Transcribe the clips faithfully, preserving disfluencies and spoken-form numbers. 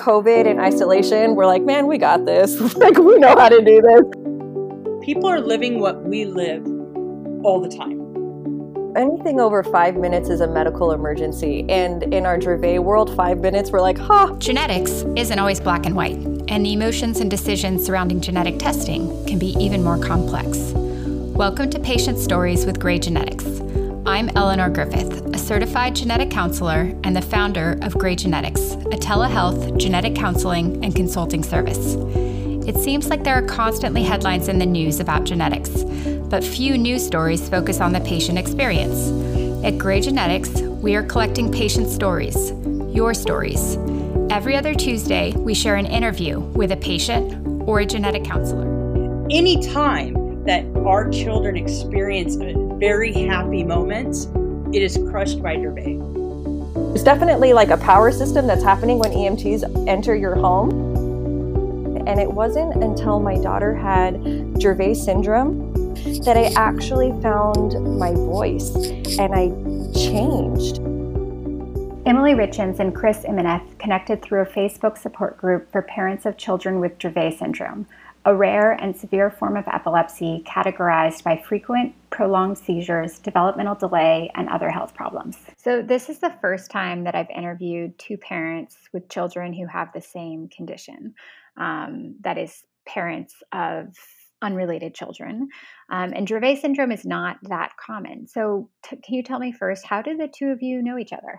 COVID and isolation, we're like, man, we got this. Like, we know how to do this. People are living what we live all the time. Anything over five minutes is a medical emergency. And in our Dravet world, five minutes, we're like, ha. Huh. Genetics isn't always black and white, and the emotions and decisions surrounding genetic testing can be even more complex. Welcome to Patient Stories with Gray Genetics. I'm Eleanor Griffith, a certified genetic counselor and the founder of Gray Genetics, a telehealth, genetic counseling, and consulting service. It seems like there are constantly headlines in the news about genetics, but few news stories focus on the patient experience. At Gray Genetics, we are collecting patient stories, your stories. Every other Tuesday, we share an interview with a patient or a genetic counselor. Anytime that our children experience very happy moments, it is crushed by Dravet. There's definitely like a power system that's happening when E M Ts enter your home. And it wasn't until my daughter had Dravet syndrome that I actually found my voice and I changed. Emily Richens and Chris Imeneth connected through a Facebook support group for parents of children with Dravet syndrome, a rare and severe form of epilepsy categorized by frequent, prolonged seizures, developmental delay, and other health problems. So this is the first time that I've interviewed two parents with children who have the same condition, um, that is, parents of unrelated children. Um, and Dravet syndrome is not that common. So t- can you tell me first, how did the two of you know each other?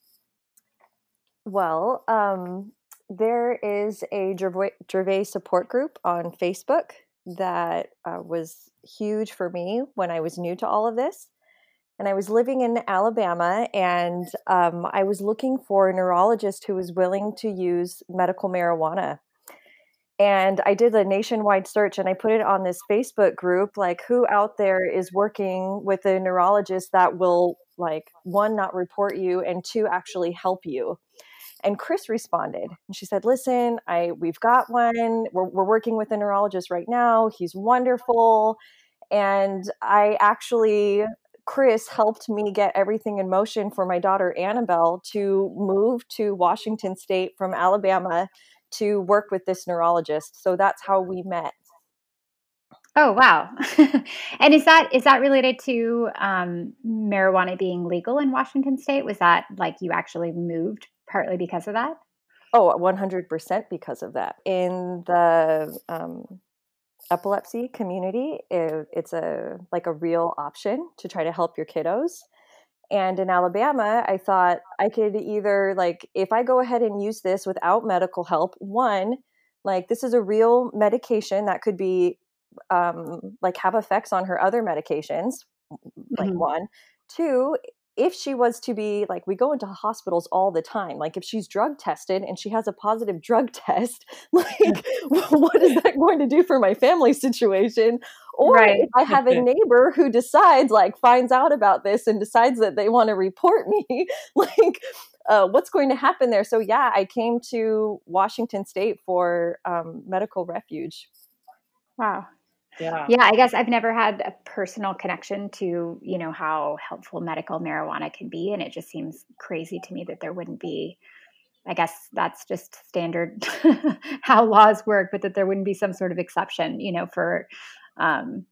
Well, um, there is a Dravet support group on Facebook that uh, was huge for me when I was new to all of this. And I was living in Alabama, and um, I was looking for a neurologist who was willing to use medical marijuana. And I did a nationwide search, and I put it on this Facebook group, like, who out there is working with a neurologist that will, like, one, not report you, and two, actually help you. And Chris responded, and she said, listen, I we've got one. We're, we're working with a neurologist right now. He's wonderful. And I actually, Chris helped me get everything in motion for my daughter, Annabelle, to move to Washington State from Alabama to work with this neurologist. So that's how we met. Oh, wow. And is that is that related to um, marijuana being legal in Washington State? Was that like you actually moved partly because of that? Oh, one hundred percent because of that. In the um, epilepsy community, it, it's a like a real option to try to help your kiddos. And in Alabama, I thought I could either, like, if I go ahead and use this without medical help, one, like, this is a real medication that could be um, like have effects on her other medications, like mm-hmm. one, two, if she was to be like, we go into hospitals all the time. Like if she's drug tested and she has a positive drug test, like what is that going to do for my family situation? Or right. if I have a neighbor who decides, like finds out about this and decides that they want to report me, like uh, what's going to happen there? So yeah, I came to Washington State for um, medical refuge. Wow. Yeah. Yeah, I guess I've never had a personal connection to, you know, how helpful medical marijuana can be. And it just seems crazy to me that there wouldn't be, I guess that's just standard how laws work, but that there wouldn't be some sort of exception, you know, for, um,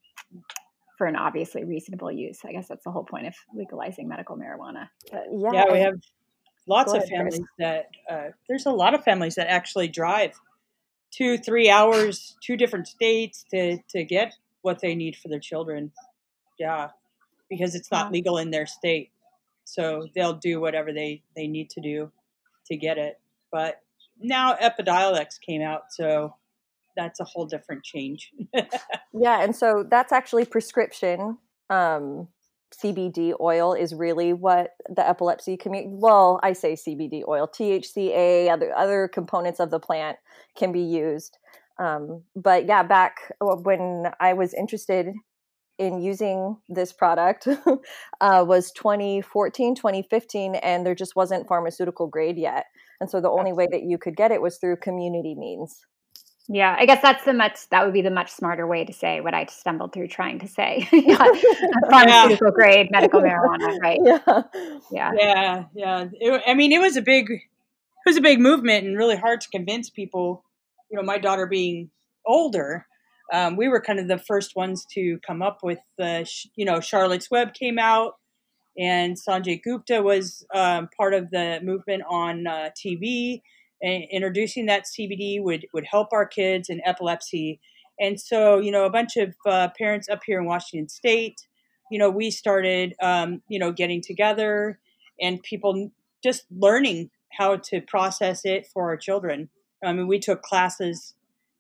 for an obviously reasonable use. I guess that's the whole point of legalizing medical marijuana. But, yeah, yeah, we have lots ahead, of families Chris. that, uh, there's a lot of families that actually drive two, three hours, two different states to, to get what they need for their children. Yeah. Because it's not legal in their state. So they'll do whatever they, they need to do to get it. But now Epidiolex came out. So that's a whole different change. Yeah. And so that's actually prescription. Um, C B D oil is really what the epilepsy community, well, I say C B D oil, T H C A, other other components of the plant can be used. Um, but yeah, back when I was interested in using this product uh, was twenty fourteen, twenty fifteen, and there just wasn't pharmaceutical grade yet. And so the only way that you could get it was through community means. Yeah, I guess that's the much, that would be the much smarter way to say what I stumbled through trying to say. Yeah. Pharmaceutical yeah. grade medical marijuana, right? Yeah. Yeah. Yeah. Yeah. It, I mean, it was a big, was a big movement and really hard to convince people. You know, my daughter being older, um, we were kind of the first ones to come up with the, you know, Charlotte's Web came out, and Sanjay Gupta was um, part of the movement on uh, T V, and introducing that C B D would, would help our kids in epilepsy. And so, you know, a bunch of uh, parents up here in Washington State, you know, we started, um, you know, getting together and people just learning how to process it for our children. I mean, we took classes.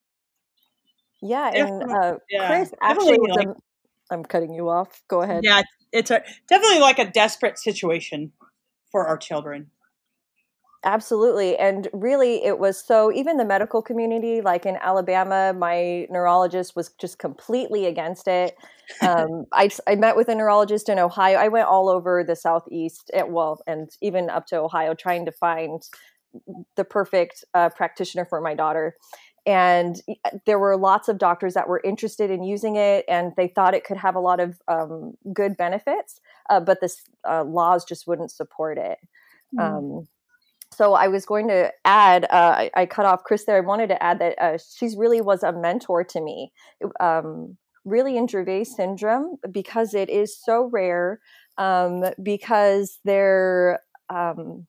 Yeah, and uh, yeah, Chris actually was like, a, I'm cutting you off. Go ahead. Yeah, it's a, definitely like a desperate situation for our children. Absolutely. And really, it was so even the medical community, like in Alabama, my neurologist was just completely against it. Um, I, I met with a neurologist in Ohio. I went all over the Southeast, at, well, and even up to Ohio, trying to find the perfect uh, practitioner for my daughter. And there were lots of doctors that were interested in using it, and they thought it could have a lot of um, good benefits, uh, but the uh, laws just wouldn't support it. Mm. Um, so I was going to add, uh, I, I cut off Chris there. I wanted to add that uh, she's really was a mentor to me, um, really in Dravet syndrome, because it is so rare, um, because they're, um,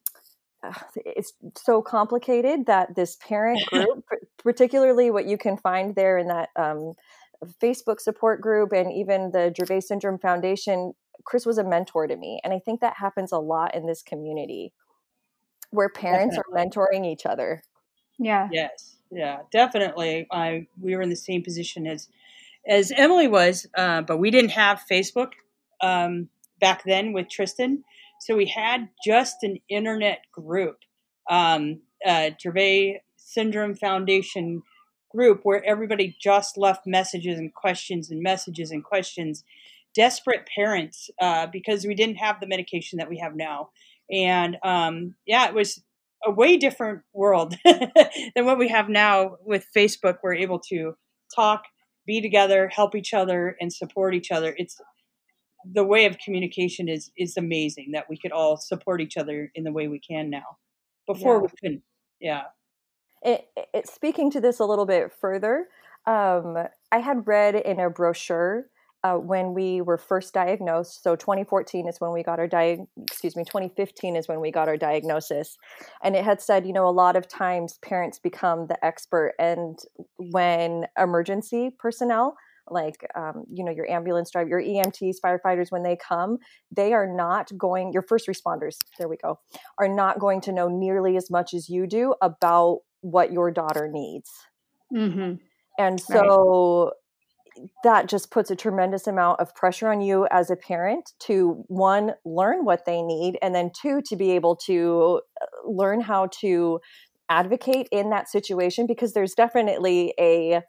it's so complicated that this parent group, particularly what you can find there in that um, Facebook support group and even the Dravet Syndrome Foundation, Chris was a mentor to me. And I think that happens a lot in this community where parents definitely. are mentoring each other. Yeah. Yes. Yeah, definitely. I, we were in the same position as, as Emily was, uh, but we didn't have Facebook um, back then with Tristan. So we had just an internet group, um, uh, Dravet Syndrome Foundation group, where everybody just left messages and questions and messages and questions. Desperate parents, uh, because we didn't have the medication that we have now. And um, yeah, it was a way different world than what we have now with Facebook. We're able to talk, be together, help each other, and support each other. It's the way of communication is is amazing that we could all support each other in the way we can now. Before yeah. we couldn't. Yeah. It, it, speaking to this a little bit further, um, I had read in a brochure uh, when we were first diagnosed. So twenty fourteen is when we got our diag. Excuse me, twenty fifteen is when we got our diagnosis, and it had said, you know, a lot of times parents become the expert, and when emergency personnel, like, um, you know, your ambulance driver, your E M Ts, firefighters, when they come, they are not going, your first responders, there we go, are not going to know nearly as much as you do about what your daughter needs. Mm-hmm. And so right. that just puts a tremendous amount of pressure on you as a parent to, one, learn what they need, and then two, to be able to learn how to advocate in that situation, because there's definitely a,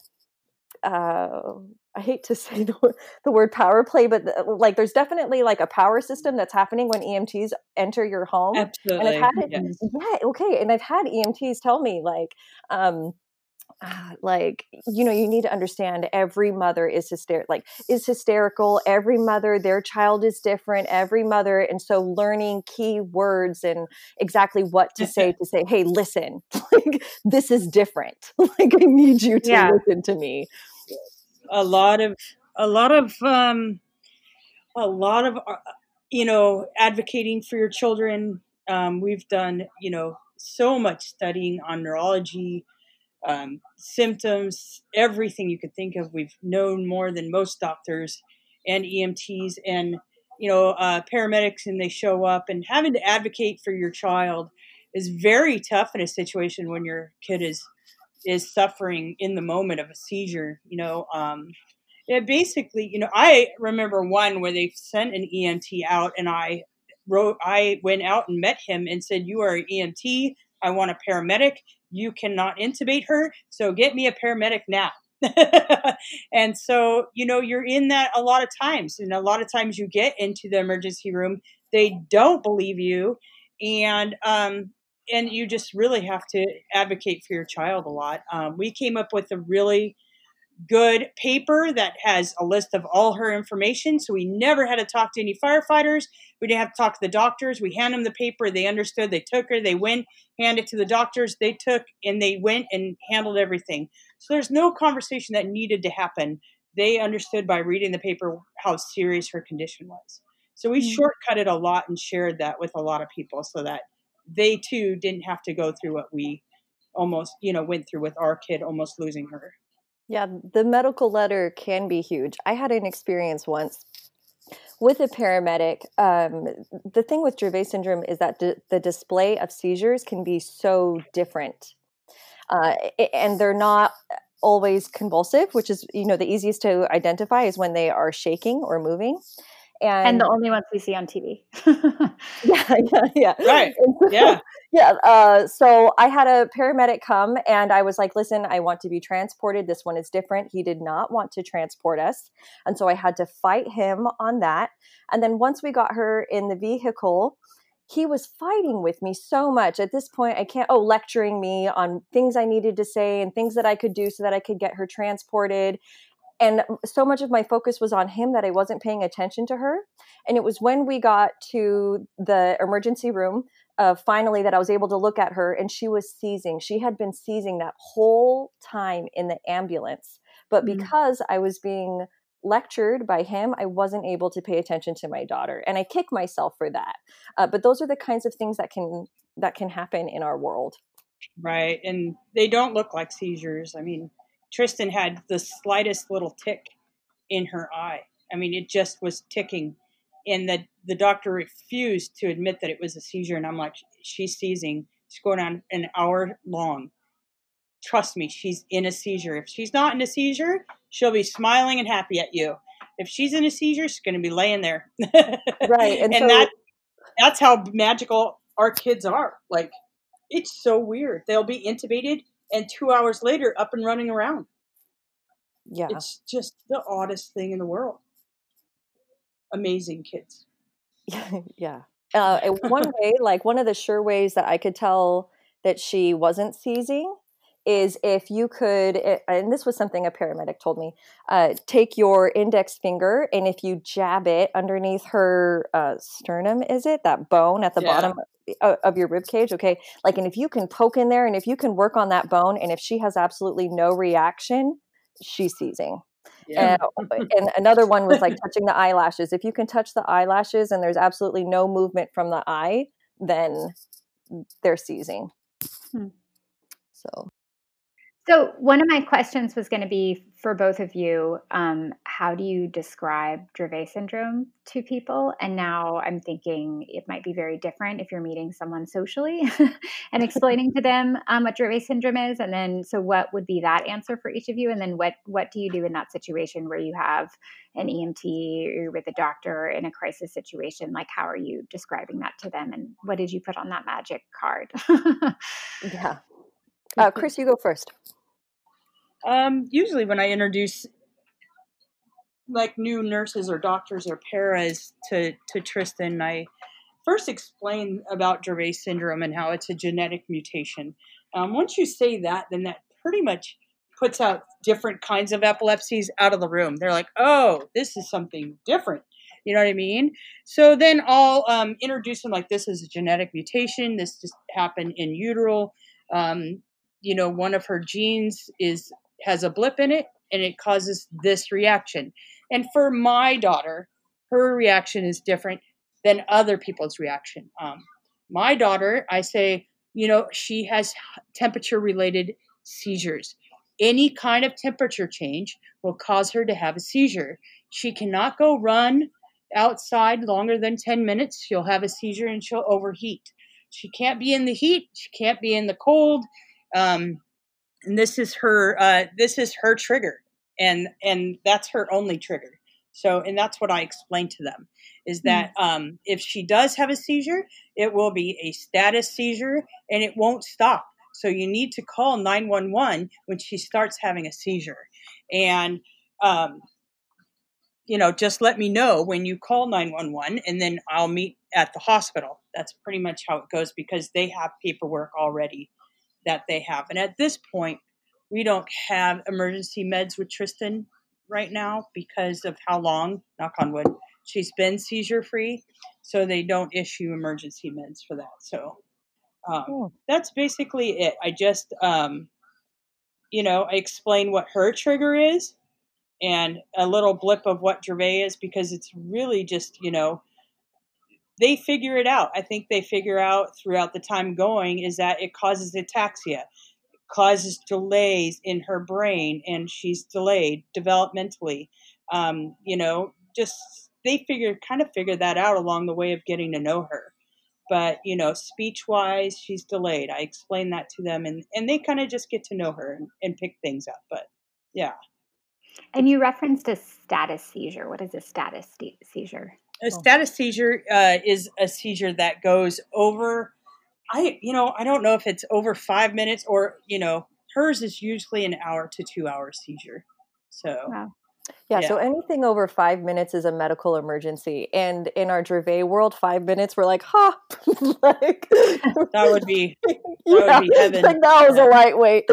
uh, I hate to say the, the word power play, but the, like there's definitely like a power system that's happening when E M Ts enter your home. Absolutely. And I've had it, yes. yeah, okay. And I've had E M Ts tell me like, um, uh, like, you know, you need to understand every mother is hysterical, like is hysterical. Every mother, their child is different, every mother. And so learning key words and exactly what to say to say, hey, listen, like this is different. Like I need you to yeah. listen to me. A lot of, a lot of, um, a lot of, uh, you know, advocating for your children. Um, we've done, you know, so much studying on neurology, um, symptoms, everything you could think of. We've known more than most doctors and E M Ts and, you know, uh, paramedics, and they show up, and having to advocate for your child is very tough in a situation when your kid is is suffering in the moment of a seizure, you know. Um, it basically, you know, I remember one where they sent an E M T out, and I wrote, I went out and met him and said, you are an E M T. I want a paramedic. You cannot intubate her. So get me a paramedic now. And so, you know, you're in that a lot of times, and a lot of times you get into the emergency room, they don't believe you. And, um, And you just really have to advocate for your child a lot. Um, we came up with a really good paper that has a list of all her information. So we never had to talk to any firefighters. We didn't have to talk to the doctors. We hand them the paper. They understood. They took her. They went, handed it to the doctors. They took, and they went and handled everything. So there's no conversation that needed to happen. They understood by reading the paper how serious her condition was. So we mm-hmm. shortcutted a lot and shared that with a lot of people so that they too didn't have to go through what we almost, you know, went through with our kid almost losing her. Yeah, the medical letter can be huge. I had an experience once with a paramedic. Um, the thing with Dravet syndrome is that d- the display of seizures can be so different. Uh, and they're not always convulsive, which is, you know, the easiest to identify is when they are shaking or moving. And, and the only ones we see on T V. yeah, yeah, yeah. Right. So, yeah. Yeah. Uh, so I had a paramedic come and I was like, listen, I want to be transported. This one is different. He did not want to transport us. And so I had to fight him on that. And then once we got her in the vehicle, he was fighting with me so much. At this point, I can't, oh, lecturing me on things I needed to say and things that I could do so that I could get her transported. And so much of my focus was on him that I wasn't paying attention to her. And it was when we got to the emergency room, uh, finally, that I was able to look at her, and she was seizing. She had been seizing that whole time in the ambulance. But mm-hmm. because I was being lectured by him, I wasn't able to pay attention to my daughter. And I kick myself for that. Uh, but those are the kinds of things that can that can happen in our world. Right. And they don't look like seizures. I mean, Tristan had the slightest little tick in her eye. I mean, it just was ticking. And the, the doctor refused to admit that it was a seizure. And I'm like, she's seizing. It's going on an hour long. Trust me, she's in a seizure. If she's not in a seizure, she'll be smiling and happy at you. If she's in a seizure, she's going to be laying there. Right. And, and so- that that's how magical our kids are. Like, it's so weird. They'll be intubated and two hours later, up and running around. Yeah. It's just the oddest thing in the world. Amazing kids. Yeah. Uh, one way, like one of the sure ways that I could tell that she wasn't seizing is if you could, and this was something a paramedic told me, uh, take your index finger and if you jab it underneath her uh, sternum, is it? That bone at the yeah. bottom of, of your rib cage? Okay. Like, and if you can poke in there and if you can work on that bone and if she has absolutely no reaction, she's seizing. Yeah. And, and another one was like touching the eyelashes. If you can touch the eyelashes and there's absolutely no movement from the eye, then they're seizing. Hmm. So. So one of my questions was going to be for both of you, um, how do you describe Dravet syndrome to people? And now I'm thinking it might be very different if you're meeting someone socially and explaining to them um, what Dravet syndrome is. And then, so what would be that answer for each of you? And then what, what do you do in that situation where you have an E M T or you're with a doctor in a crisis situation? Like, how are you describing that to them? And what did you put on that magic card? Yeah. Uh, Chris, you go first. Um, usually when I introduce like new nurses or doctors or paras to, to Tristan, I first explain about Dravet syndrome and how it's a genetic mutation. Um, once you say that, then that pretty much puts out different kinds of epilepsies out of the room. They're like, oh, this is something different. You know what I mean? So then I'll um, introduce them like this is a genetic mutation. This just happened in utero. Um, you know, one of her genes is has a blip in it and it causes this reaction. And for my daughter, her reaction is different than other people's reaction. Um, my daughter, I say, you know, she has temperature related seizures. Any kind of temperature change will cause her to have a seizure. She cannot go run outside longer than ten minutes. She'll have a seizure and she'll overheat. She can't be in the heat. She can't be in the cold. Um, and this is her, uh, this is her trigger. And, and that's her only trigger. So, and that's what I explain to them is that, mm. um, if she does have a seizure, it will be a status seizure and it won't stop. So you need to call nine one one when she starts having a seizure. And, um, you know, just let me know when you call nine one one and then I'll meet at the hospital. That's pretty much how it goes because they have paperwork already that they have. And at this point, we don't have emergency meds with Tristan right now because of how long, knock on wood, she's been seizure free. So they don't issue emergency meds for that. So um, oh. that's basically it. I just, um, you know, I explain what her trigger is and a little blip of what Dravet is, because it's really just, you know, they figure it out. I think they figure out throughout the time going is that it causes ataxia, it causes delays in her brain, and she's delayed developmentally. Um, you know, just they figure kind of figure that out along the way of getting to know her. But, you know, speech-wise, she's delayed. I explain that to them, and, and they kind of just get to know her and, and pick things up. But, yeah. And you referenced a status seizure. What is a status st- seizure? A status seizure uh, is a seizure that goes over, I, you know, I don't know if it's over five minutes or, you know, hers is usually an hour to two hour seizure. So, wow. Yeah, yeah, so anything over five minutes is a medical emergency. And in our Dravet world, five minutes, we're like, ha, huh. like, that would be, that yeah, would be heaven. Like that was yeah. a lightweight.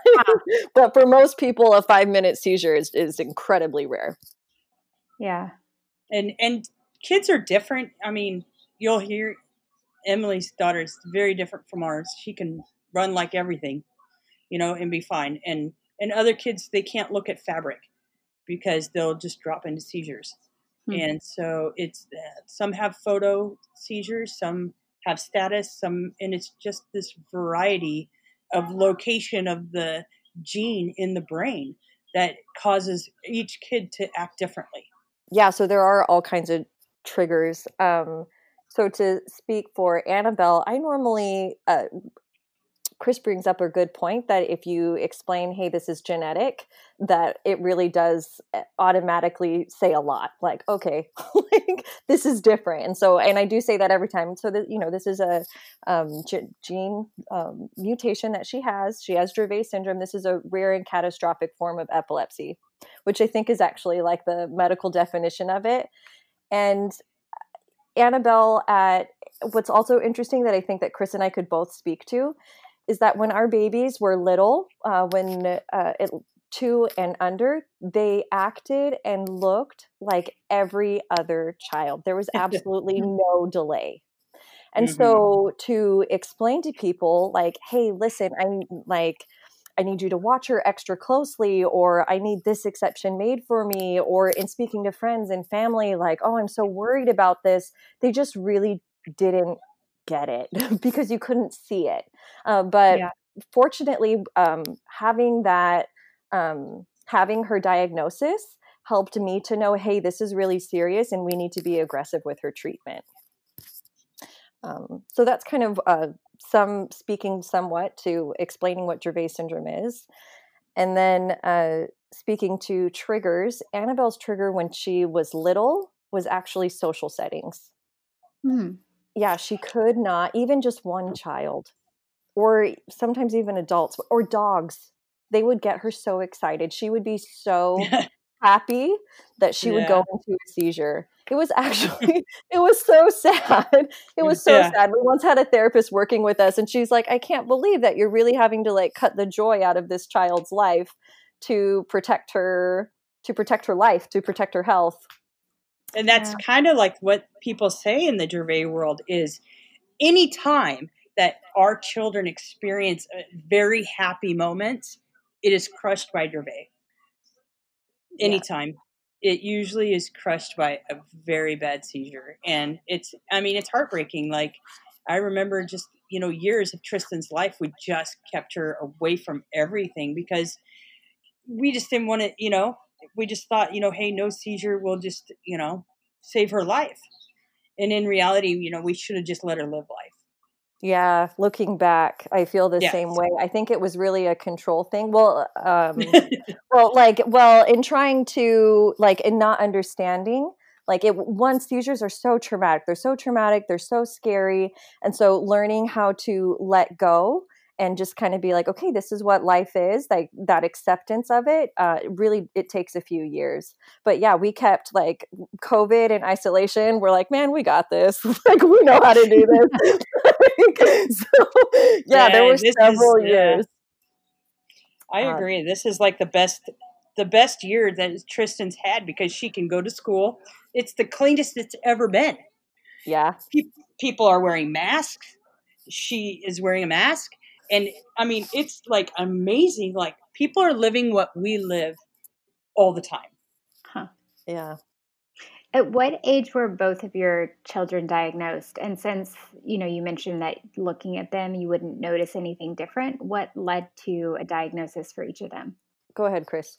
But for most people, a five minute seizure is, is incredibly rare. Yeah. And, and kids are different. I mean, you'll hear Emily's daughter is very different from ours. She can run like everything, you know, and be fine. And, and other kids, they can't look at fabric, because they'll just drop into seizures. Hmm. And so it's, uh, some have photo seizures, some have status, some, and it's just this variety of location of the gene in the brain that causes each kid to act differently. Yeah. So there are all kinds of triggers. Um, so to speak for Annabelle, I normally, uh, Chris brings up a good point that if you explain, hey, this is genetic, that it really does automatically say a lot. Like, okay, like this is different. And so, and I do say that every time. So that, you know, this is a um, g- gene um, mutation that she has. She has Dravet syndrome. This is a rare and catastrophic form of epilepsy, which I think is actually like the medical definition of it. And Annabelle, at what's also interesting that I think that Chris and I could both speak to is that when our babies were little, uh, when uh, it, two and under, they acted and looked like every other child. There was absolutely no delay. And mm-hmm. so to explain to people like, hey, listen, I'm like, I need you to watch her extra closely, or I need this exception made for me, or in speaking to friends and family, like, oh, I'm so worried about this. They just really didn't get it because you couldn't see it. Uh, but yeah. fortunately, um, having that, um, having her diagnosis helped me to know, hey, this is really serious and we need to be aggressive with her treatment. Um, so that's kind of uh, some speaking somewhat to explaining what Dravet syndrome is. And then uh, speaking to triggers, Annabelle's trigger when she was little was actually social settings. Mm-hmm. Yeah, she could not, even just one child, or sometimes even adults, or dogs. They would get her so excited. She would be so happy that she yeah. would go into a seizure. It was actually, it was so sad. It was so yeah. sad. We once had a therapist working with us, and she's like, I can't believe that you're really having to like cut the joy out of this child's life to protect her, to protect her life, to protect her health. And that's yeah. kind of like what people say in the Dravet world is any time that our children experience a very happy moments, it is crushed by Dravet. Anytime. Yeah. It usually is crushed by a very bad seizure. And it's, I mean, it's heartbreaking. Like, I remember just, you know, years of Tristan's life, we just kept her away from everything because we just didn't want to, you know, we just thought, you know, hey, no seizure will just, you know, save her life. And in reality, you know, we should have just let her live life. Yeah. Looking back, I feel the yes. same way. I think it was really a control thing. Well, um, well, like, well, in trying to like, in not understanding, like it, one, seizures are so traumatic. They're so traumatic. They're so scary. And so learning how to let go and just kind of be like, okay, this is what life is, like that acceptance of it, uh, really, it takes a few years. But yeah, we kept like COVID and isolation. We're like, man, we got this. Like, we know how to do this. So yeah, yeah, there were several is, years. I Uh, agree. This is like the best, the best year that Tristan's had because she can go to school. It's the cleanest it's ever been. yeah. Pe- People are wearing masks. She is wearing a mask. And I mean, it's like amazing. Like people are living what we live all the time. Huh. Yeah. At what age were both of your children diagnosed? And since, you know, you mentioned that looking at them, you wouldn't notice anything different, what led to a diagnosis for each of them? Go ahead, Chris.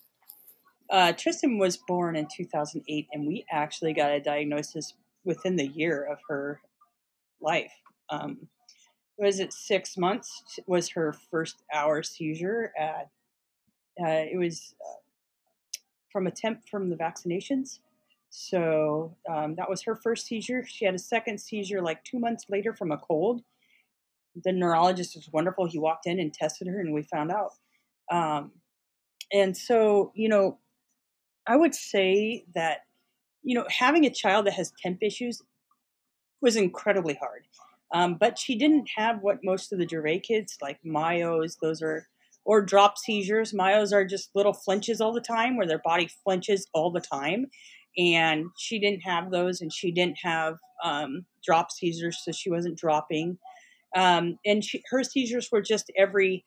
Uh, Tristan was born in two thousand eight, and we actually got a diagnosis within the year of her life. Um, was it six months? Was her first hour seizure? At, uh, it was uh, from a temp from the vaccinations. So um, that was her first seizure. She had a second seizure like two months later from a cold. The neurologist was wonderful. He walked in and tested her, and we found out. Um, and so, you know, I would say that, you know, having a child that has temp issues was incredibly hard. Um, but she didn't have what most of the Dravet kids, like myos, those are, or drop seizures. Myos are just little flinches all the time where their body flinches all the time. And she didn't have those, and she didn't have um, drop seizures, so she wasn't dropping. Um, and she, her seizures were just every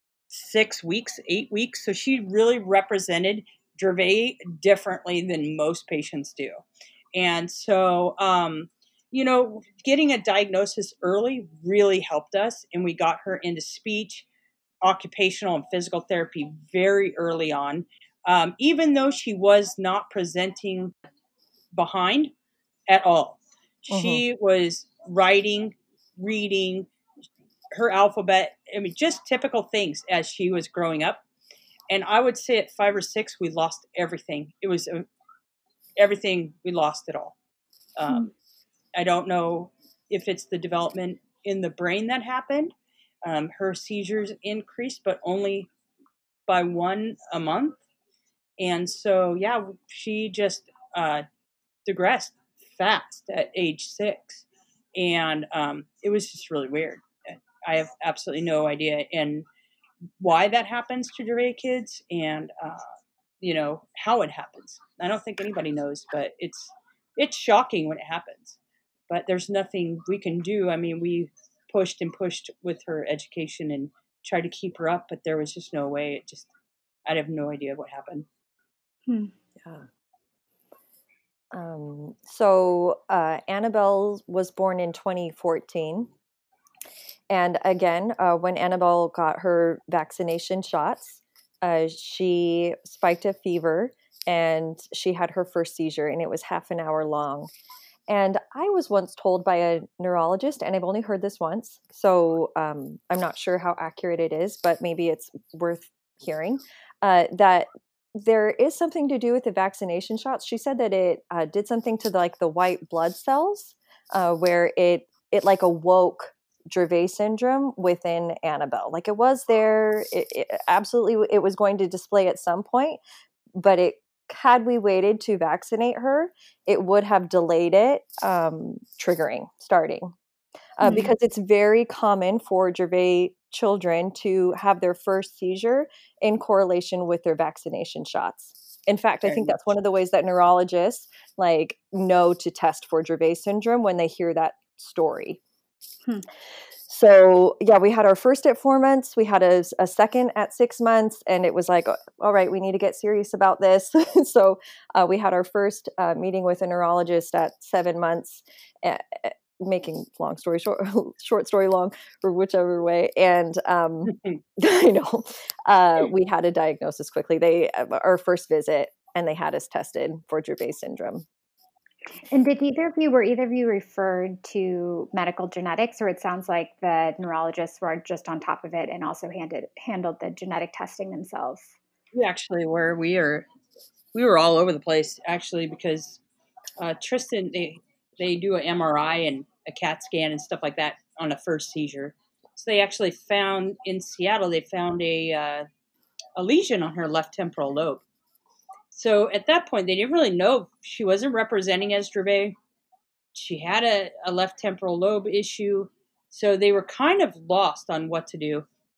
six weeks, eight weeks. So she really represented Dravet differently than most patients do. And so, um, you know, getting a diagnosis early really helped us. And we got her into speech, occupational, and physical therapy very early on. Um, even though she was not presenting behind at all. Mm-hmm. She was writing, reading, her alphabet, I mean, just typical things as she was growing up. And I would say at five or six, we lost everything. It was uh, everything, we lost it all. Um, hmm. I don't know if it's the development in the brain that happened. Um, her seizures increased, but only by one a month. And so, yeah, she just uh, digressed fast at age six. And um, it was just really weird. I have absolutely no idea and why that happens to Dravet kids and, uh, you know, how it happens. I don't think anybody knows, but it's it's shocking when it happens. But there's nothing we can do. I mean, we pushed and pushed with her education and tried to keep her up, but there was just no way. It just, I have no idea what happened. Hmm. Yeah. Um, so uh, Annabelle was born in twenty fourteen. And again, uh, when Annabelle got her vaccination shots, uh, she spiked a fever and she had her first seizure, and it was half an hour long. And I was once told by a neurologist, and I've only heard this once, so um, I'm not sure how accurate it is, but maybe it's worth hearing, uh, that there is something to do with the vaccination shots. She said that it uh, did something to the, like the white blood cells, uh, where it it like awoke Dravet syndrome within Annabelle. Like it was there, it, it absolutely it was going to display at some point, but it had we waited to vaccinate her, it would have delayed it um, triggering, starting. Uh, mm-hmm. Because it's very common for Dravet children to have their first seizure in correlation with their vaccination shots. In fact, very I think much. That's one of the ways that neurologists like know to test for Dravet syndrome when they hear that story. Hmm. So yeah, we had our first at four months. We had a, a second at six months, and it was like, all right, we need to get serious about this. so uh, we had our first uh, meeting with a neurologist at seven months, uh, making long story short, short story long, or whichever way. And um, I know uh, we had a diagnosis quickly. They our first visit, and they had us tested for Dravet syndrome. And did either of you, were either of you referred to medical genetics, or it sounds like the neurologists were just on top of it and also handed, handled the genetic testing themselves? We actually were. We are, we were all over the place, actually, because uh, Tristan, they, they do an M R I and a CAT scan and stuff like that on a first seizure. So they actually found, in Seattle, they found a, uh, a lesion on her left temporal lobe. So at that point, they didn't really know. She wasn't representing as Dravet. She had a, a left temporal lobe issue. So they were kind of lost on what to do.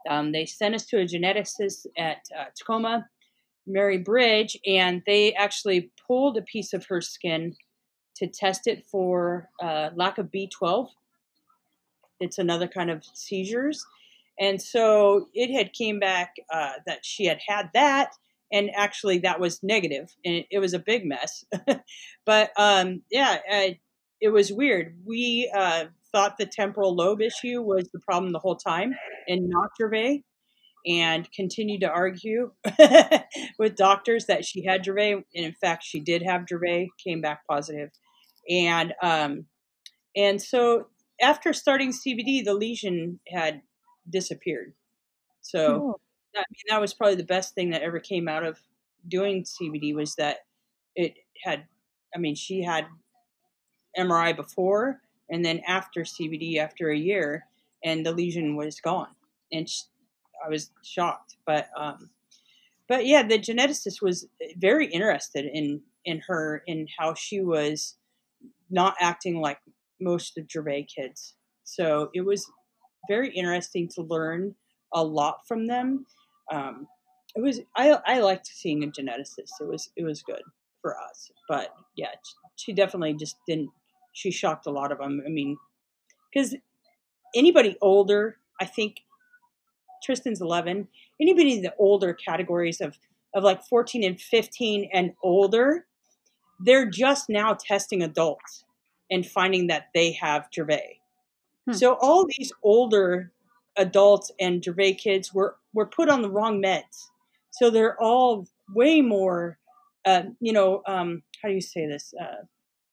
Um, they sent us to a geneticist at uh, Tacoma, Mary Bridge, and they actually pulled a piece of her skin to test it for uh, lack of B twelve. It's another kind of seizures. And so it had came back uh, that she had had that, and actually that was negative, and it, it was a big mess. But um, yeah, uh, it was weird. We uh, thought the temporal lobe issue was the problem the whole time and not Dravet, and continued to argue with doctors that she had Dravet. And in fact, she did have Dravet, came back positive. And um, and so after starting C B D, the lesion had disappeared. So I mean, that was probably the best thing that ever came out of doing C B D, was that it had, I mean, she had M R I before and then after C B D after a year, and the lesion was gone. And she, I was shocked. But, um, but yeah, the geneticist was very interested in, in her, in how she was not acting like most of Dravet kids. So it was very interesting to learn a lot from them. Um, it was, I, I liked seeing a geneticist. It was, it was good for us, but yeah, she definitely just didn't, she shocked a lot of them. I mean, cause anybody older, I think Tristan's eleven, anybody in the older categories of, of like fourteen and fifteen and older, they're just now testing adults and finding that they have Dravet. Hmm. So all these older adults and Dravet kids were, were put on the wrong meds. So they're all way more, uh, you know, um, how do you say this? Uh,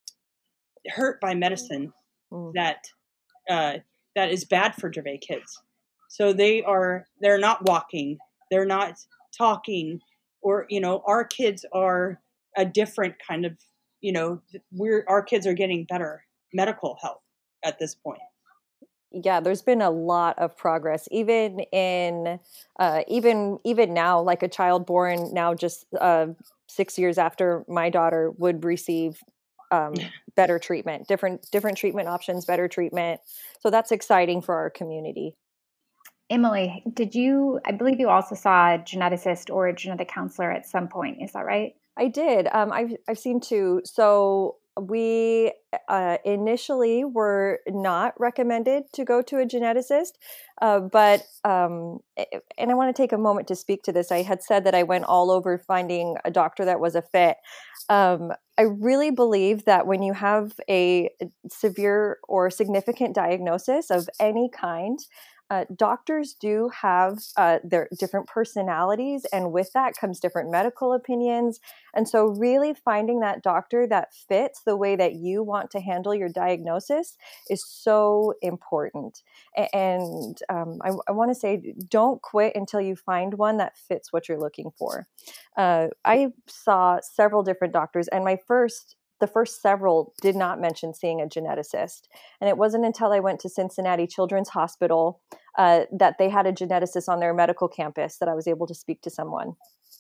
hurt by medicine mm. that uh, that is bad for Dravet kids. So they are, they're not walking, they're not talking, or, you know, our kids are a different kind of, you know, we're, our kids are getting better medical help at this point. Yeah, there's been a lot of progress, even in, uh, even, even now, like a child born now just uh, six years after my daughter would receive um, better treatment, different, different treatment options, better treatment. So that's exciting for our community. Emily, did you, I believe you also saw a geneticist or a genetic counselor at some point. Is that right? I did. Um, I've, I've seen two. So we uh, initially were not recommended to go to a geneticist, uh, but, um, and I want to take a moment to speak to this. I had said that I went all over finding a doctor that was a fit. Um, I really believe that when you have a severe or significant diagnosis of any kind, Uh, doctors do have uh, their different personalities, and with that comes different medical opinions. And so really finding that doctor that fits the way that you want to handle your diagnosis is so important. And um, I, I want to say, don't quit until you find one that fits what you're looking for. Uh, I saw several different doctors, and my first The first several did not mention seeing a geneticist. And it wasn't until I went to Cincinnati Children's Hospital uh, that they had a geneticist on their medical campus that I was able to speak to someone.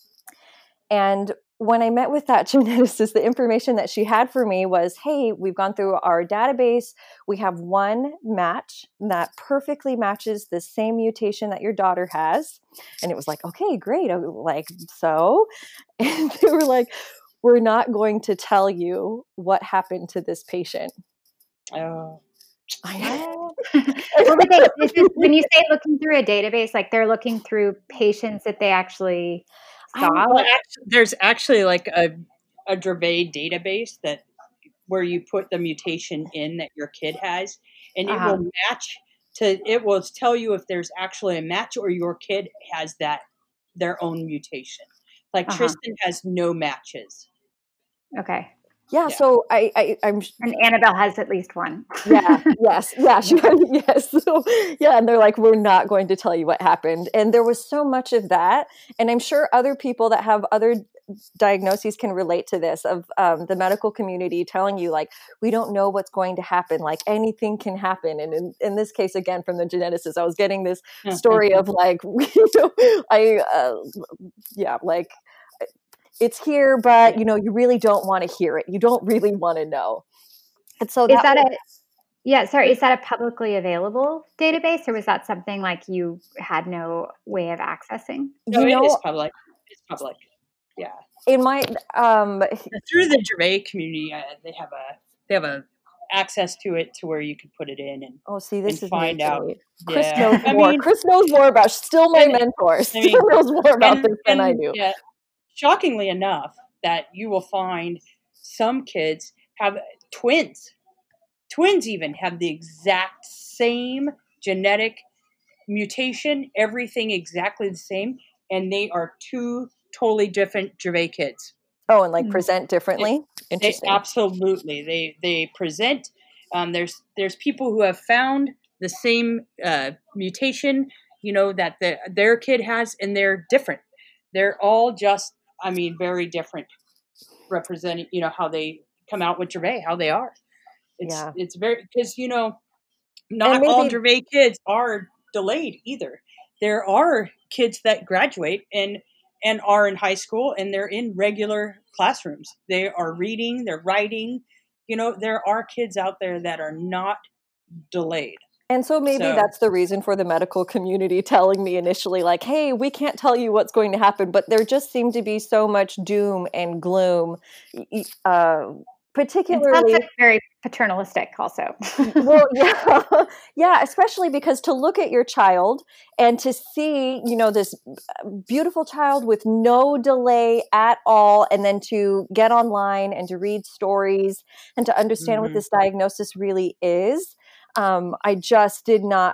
And when I met with that geneticist, the information that she had for me was, hey, we've gone through our database. We have one match that perfectly matches the same mutation that your daughter has. And it was like, okay, great. I was like, so, and they were like, we're not going to tell you what happened to this patient. Oh. well, they, this is, when you say looking through a database, like they're looking through patients that they actually saw? Well, actually, there's actually like a, a Dravet database that where you put the mutation in that your kid has, and uh-huh. it will match to, it will tell you if there's actually a match or your kid has that, their own mutation. Like uh-huh. Tristan has no matches. Okay. Yeah, yeah. So I, I, I'm. And Annabelle has at least one. Yeah. Yes. Yeah. She, yes. So, yeah, and they're like, we're not going to tell you what happened, and there was so much of that, and I'm sure other people that have other diagnoses can relate to this, of um, the medical community telling you like, we don't know what's going to happen, like anything can happen. And in, in this case, again, from the geneticist, I was getting this story of like, you know, I, uh, yeah, like it's here, but you know, you really don't want to hear it. You don't really want to know. And so is that, that was, Yeah, sorry, is that a publicly available database, or was that something like you had no way of accessing? No, You it is know, public. It's public. Yeah. in my um, Through the Gervais community, uh, they have a they have a access to it to where you can put it in and oh, see, this and is new find to out. me. Chris Yeah, knows I more. mean, Chris knows more about. Still my and mentor. I Still mean, knows more about and this than I and do. yeah, shockingly enough, that you will find some kids have twins. Twins even have the exact same genetic mutation, everything exactly the same, and they are two totally different Gervais kids. Oh, and like Mm. present differently. They Interesting. absolutely they they present. Um, there's there's people who have found the same uh, mutation, you know, that the, their kid has, and they're different. They're all just, I mean, very different, representing, you know, how they come out with Gervais, how they are. It's Yeah. it's very, because you know, And not all maybe Gervais kids are delayed either. There are kids that graduate and and are in high school and they're in regular classrooms. They are reading, they're writing. You know, there are kids out there that are not delayed. And so maybe So that's the reason for the medical community telling me initially, like, hey, we can't tell you what's going to happen. But there just seemed to be so much doom and gloom, y- uh, It sounds particularly. like very paternalistic also. Well, yeah, yeah, especially because to look at your child and to see, you know, this beautiful child with no delay at all, and then to get online and to read stories and to understand what mhm. this diagnosis really is. Um, I just did not,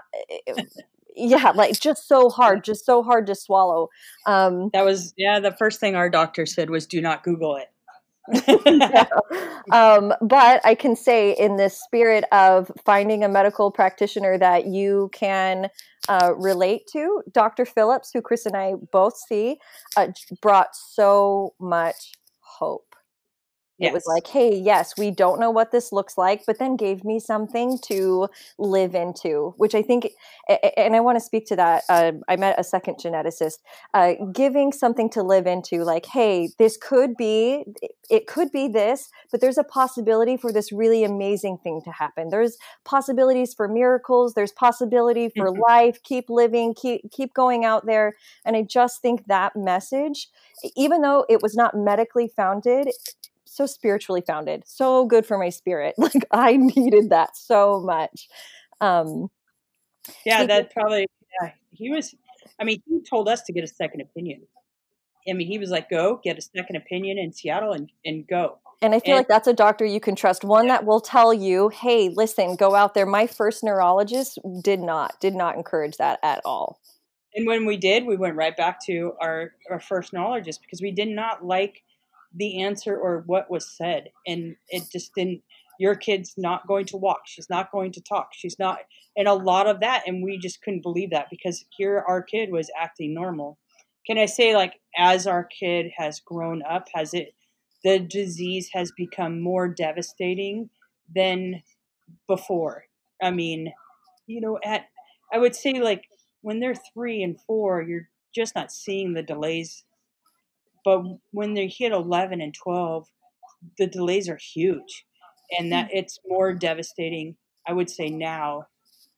yeah, like just so hard, just so hard to swallow. Um, That was, yeah, the first thing our doctor said was, do not Google it. yeah. Um, but I can say, in this spirit of finding a medical practitioner that you can uh, relate to, Doctor Phillips, who Chris and I both see, uh, brought so much hope. It was Yes. like, hey, yes, we don't know what this looks like, but then gave me something to live into, which I think, and I want to speak to that. Uh, I met a second geneticist, uh, giving something to live into, like, hey, this could be, it could be this, but there's a possibility for this really amazing thing to happen. There's possibilities for miracles. There's possibility for life. Keep living, keep, keep going out there. And I just think that message, even though it was not medically founded, so spiritually founded, so good for my spirit. Like, I needed that so much. Um, Yeah, speaking- that probably, yeah, he was, I mean, he told us to get a second opinion. I mean, he was like, go get a second opinion in Seattle and, and go. and I feel And- like that's a doctor you can trust. One that will tell you, hey, listen, go out there. My first neurologist did not, did not encourage that at all. And when we did, we went right back to our, our first neurologist because we did not like the answer or what was said. And it just didn't, your kid's not going to walk. She's not going to talk. She's not, and a lot of that. And we just couldn't believe that because here our kid was acting normal. Can I say, like, as our kid has grown up, has it, the disease has become more devastating than before? I mean, you know, at, I would say, like, when they're three and four, you're just not seeing the delays. But when they hit eleven and twelve, the delays are huge. And that it's more devastating, I would say now.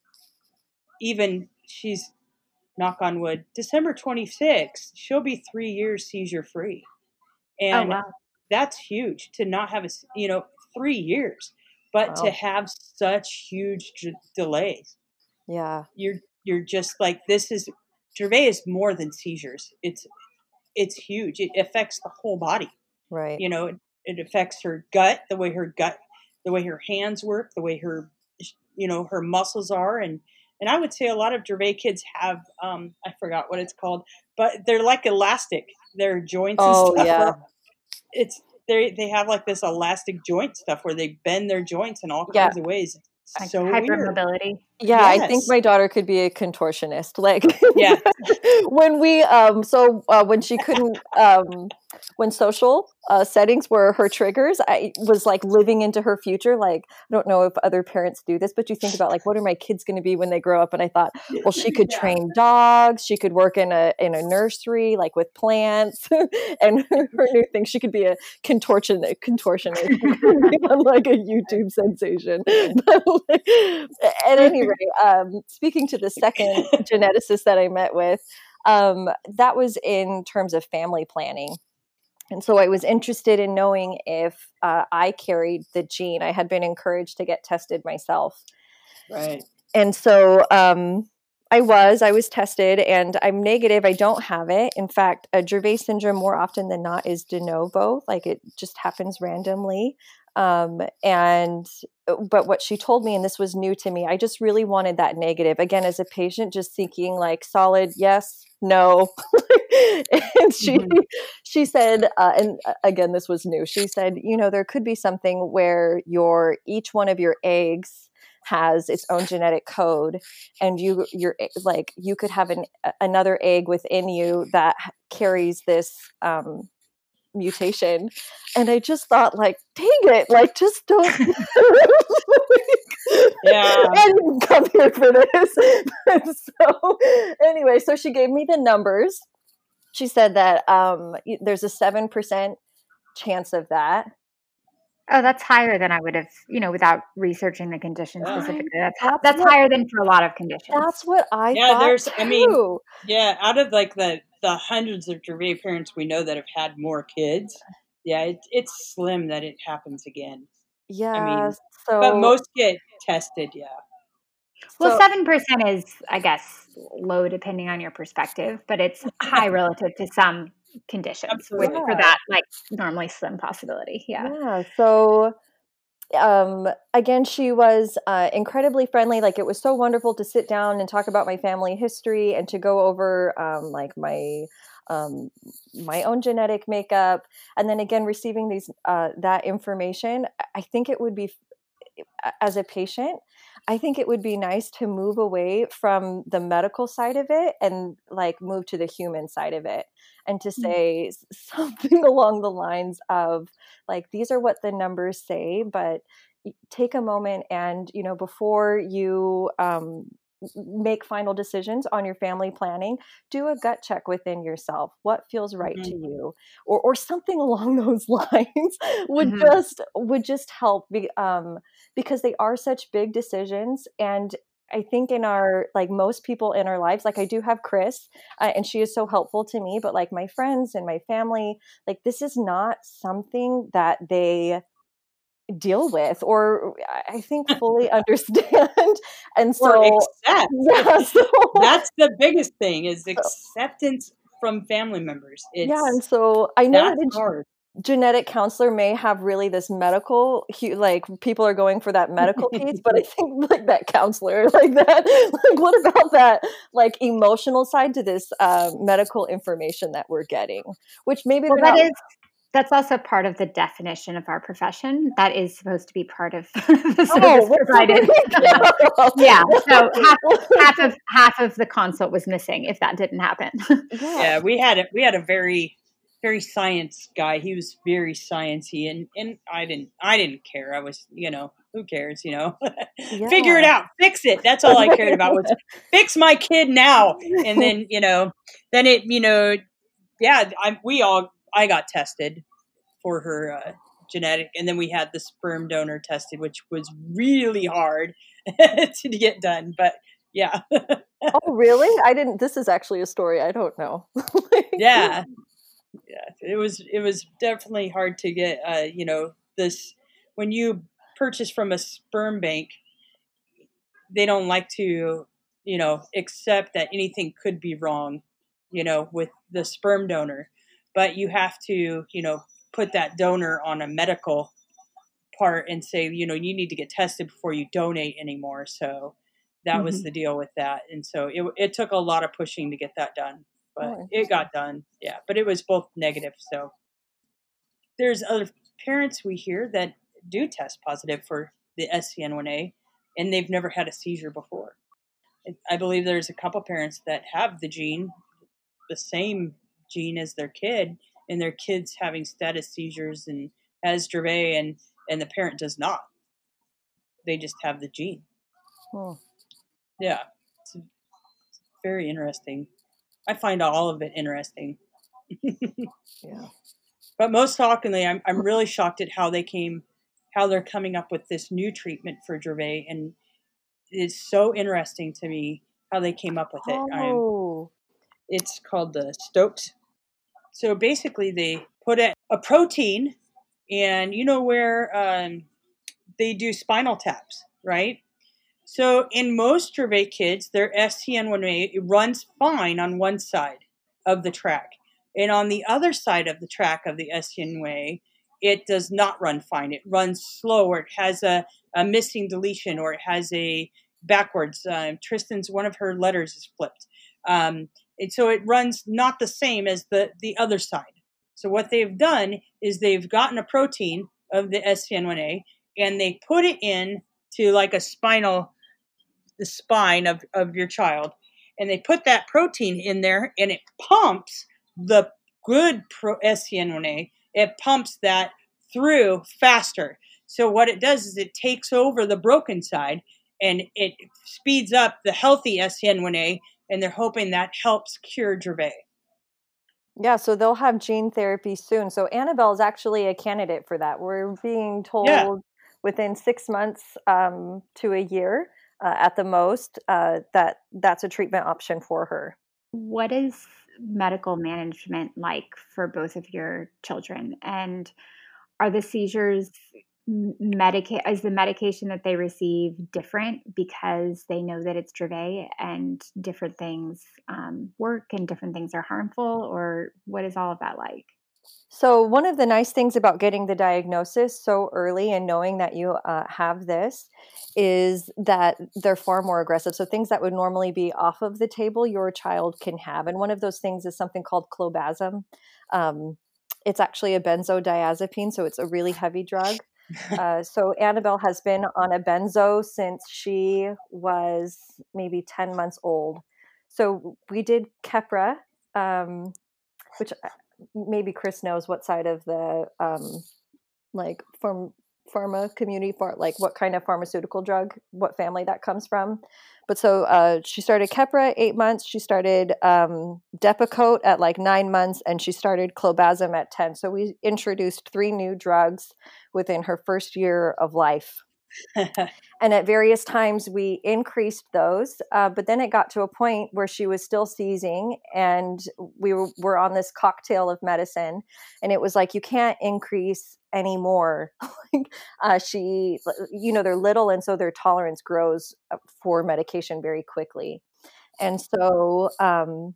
Even she's, knock on wood, December twenty-sixth, she'll be three years seizure free. And Oh, wow. that's huge to not have a, you know, three years, but Wow. to have such huge d- delays. Yeah. You're, you're just like, this is, Gervais is more than seizures. It's, it's huge. It affects the whole body. Right. You know, it, it affects her gut, the way her gut, the way her hands work, the way her, you know, her muscles are. And, and I would say a lot of Gervais kids have, um, I forgot what it's called, but they're like elastic. Their joints and Oh, stuff. yeah. Are, it's, they they have like this elastic joint stuff where they bend their joints in all Yeah. kinds of ways. It's Like so weird. hypermobility. Yeah, I think Yes. my daughter could be a contortionist. Like, Yeah. when we, um, so uh, when she couldn't, um, when social uh, settings were her triggers, I was like living into her future. Like, I don't know if other parents do this, but you think about like, what are my kids going to be when they grow up? And I thought, well, she could Yeah. train dogs. She could work in a in a nursery, like with plants. And her, her new thing, she could be a contortionist, contortionist on like a YouTube sensation. But, like, at any rate, um, speaking to the second geneticist that I met with, um, that was in terms of family planning. And so I was interested in knowing if uh, I carried the gene. I had been encouraged to get tested myself. Right. And so um, I was, I was tested and I'm negative. I don't have it. In fact, a Dravet syndrome more often than not is de novo, like it just happens randomly. Um, and, but what she told me, and this was new to me, I just really wanted that negative. Again, as a patient, just thinking like solid, yes, no. And she, mm-hmm. she said, uh, and again, this was new. She said, you know, there could be something where your, each one of your eggs has its own genetic code, and you, you're like, you could have an, another egg within you that carries this, um, mutation. And I just thought like, dang it, like just don't yeah I didn't come here for this. So anyway, so she gave me the numbers. She said that um there's a seven percent chance of that. Oh, that's higher than I would have, you know, without researching the condition Yeah. specifically. That's That's that's what- higher than for a lot of conditions. That's what I Yeah, thought there's- too. I mean- Yeah, out of like the, the hundreds of Dravet parents we know that have had more kids, yeah, it, it's slim that it happens again. yeah. I mean, so But most get tested, yeah. Well, so- seven percent is, I guess, low depending on your perspective, but it's high relative to some conditions with, Absolutely. for that, like, normally slim possibility. Yeah. Yeah. So, um, again, she was uh, incredibly friendly. Like, it was so wonderful to sit down and talk about my family history and to go over, um, like my, um, my own genetic makeup. And then again, receiving these, uh, that information, I think it would be, as a patient, I think it would be nice to move away from the medical side of it and like move to the human side of it, and to say mm-hmm. something along the lines of like, these are what the numbers say, but take a moment and, you know, before you um, make final decisions on your family planning, do a gut check within yourself. What feels right mm-hmm. to you, or or something along those lines would mm-hmm. just would just help. Be, um, because they are such big decisions, and I think in our, like most people in our lives, like I do have Chris, uh, and she is so helpful to me, but like my friends and my family, like this is not something that they deal with, or I think fully understand. And so, or accept. Yeah, so that's the biggest thing, is acceptance from family members. It's, yeah, and so I know that's that hard. Genetic counselor may have really this medical, like people are going for that medical piece, but I think like that counselor, like that, like what about that like emotional side to this uh, medical information that we're getting, which maybe well, they're that not- is that's also part of the definition of our profession. That is supposed to be part of the service oh, provided. Yeah, so half, half of half of the consult was missing if that didn't happen. Yeah, yeah we had a, we had a very very science guy. He was very sciencey, and, and I didn't, I didn't care. I was, you know, who cares, you know, yeah. Figure it out, fix it. That's all I cared about, was fix my kid now. And then, you know, then it, you know, yeah, I, we all, I got tested for her uh, genetic, and then we had the sperm donor tested, which was really hard to get done, but yeah. Oh, really? I didn't, this is actually a story I don't know. Yeah. Yeah, it was it was definitely hard to get, uh, you know, this, when you purchase from a sperm bank, they don't like to, you know, accept that anything could be wrong, you know, with the sperm donor. But you have to, you know, put that donor on a medical part and say, you know, you need to get tested before you donate anymore. So that mm-hmm. was the deal with that. And so it, it took a lot of pushing to get that done. But oh, it got done, yeah. But it was both negative. So there's other parents we hear that do test positive for the S C N one A, and they've never had a seizure before. I believe there's a couple parents that have the gene, the same gene as their kid, and their kid's having status seizures and has Dravet, and, and the parent does not. They just have the gene. Hmm. Yeah. It's very interesting. I find all of it interesting. Yeah. But most shockingly, I'm I'm really shocked at how they came, how they're coming up with this new treatment for Dravet, and it's so interesting to me how they came up with it. I'm, Oh. it's called the Stokes. So basically, they put a, a protein, and you know where um, they do spinal taps, right? So in most Dravet kids, their S C N one A runs fine on one side of the track. And on the other side of the track of the S C N one A, it does not run fine. It runs slow, or it has a, a missing deletion, or it has a backwards. Uh, Tristan's, one of her letters is flipped. Um, and so it runs not the same as the, the other side. So what they've done is they've gotten a protein of the S C N one A, and they put it in to like a spinal, the spine of, of your child. And they put that protein in there, and it pumps the good pro- S C N one A. It pumps that through faster. So what it does is it takes over the broken side, and it speeds up the healthy S C N one A, and they're hoping that helps cure Dravet. Yeah, so they'll have gene therapy soon. So Annabelle is actually a candidate for that. We're being told Yeah. within six months um, to a year uh, at the most uh, that that's a treatment option for her. What is medical management like for both of your children? And are the seizures medica- is the medication that they receive different because they know that it's Dravet and different things um, work and different things are harmful, or what is all of that like? So one of the nice things about getting the diagnosis so early and knowing that you uh, have this is that they're far more aggressive. So things that would normally be off of the table, your child can have. And one of those things is something called clobazam. Um, it's actually a benzodiazepine, so it's a really heavy drug. Uh, so Annabelle has been on a benzo since she was maybe ten months old. So we did Keppra, um, which maybe Chris knows what side of the um, like from pharma community for like what kind of pharmaceutical drug, what family that comes from. But so uh, she started Keppra at eight months. She started um, Depakote at like nine months, and she started clobazam at ten. So we introduced three new drugs within her first year of life. And at various times we increased those, uh, but then it got to a point where she was still seizing, and we were, were on this cocktail of medicine, and it was like, you can't increase anymore. uh, she, you know, they're little, and so their tolerance grows for medication very quickly. And so, um,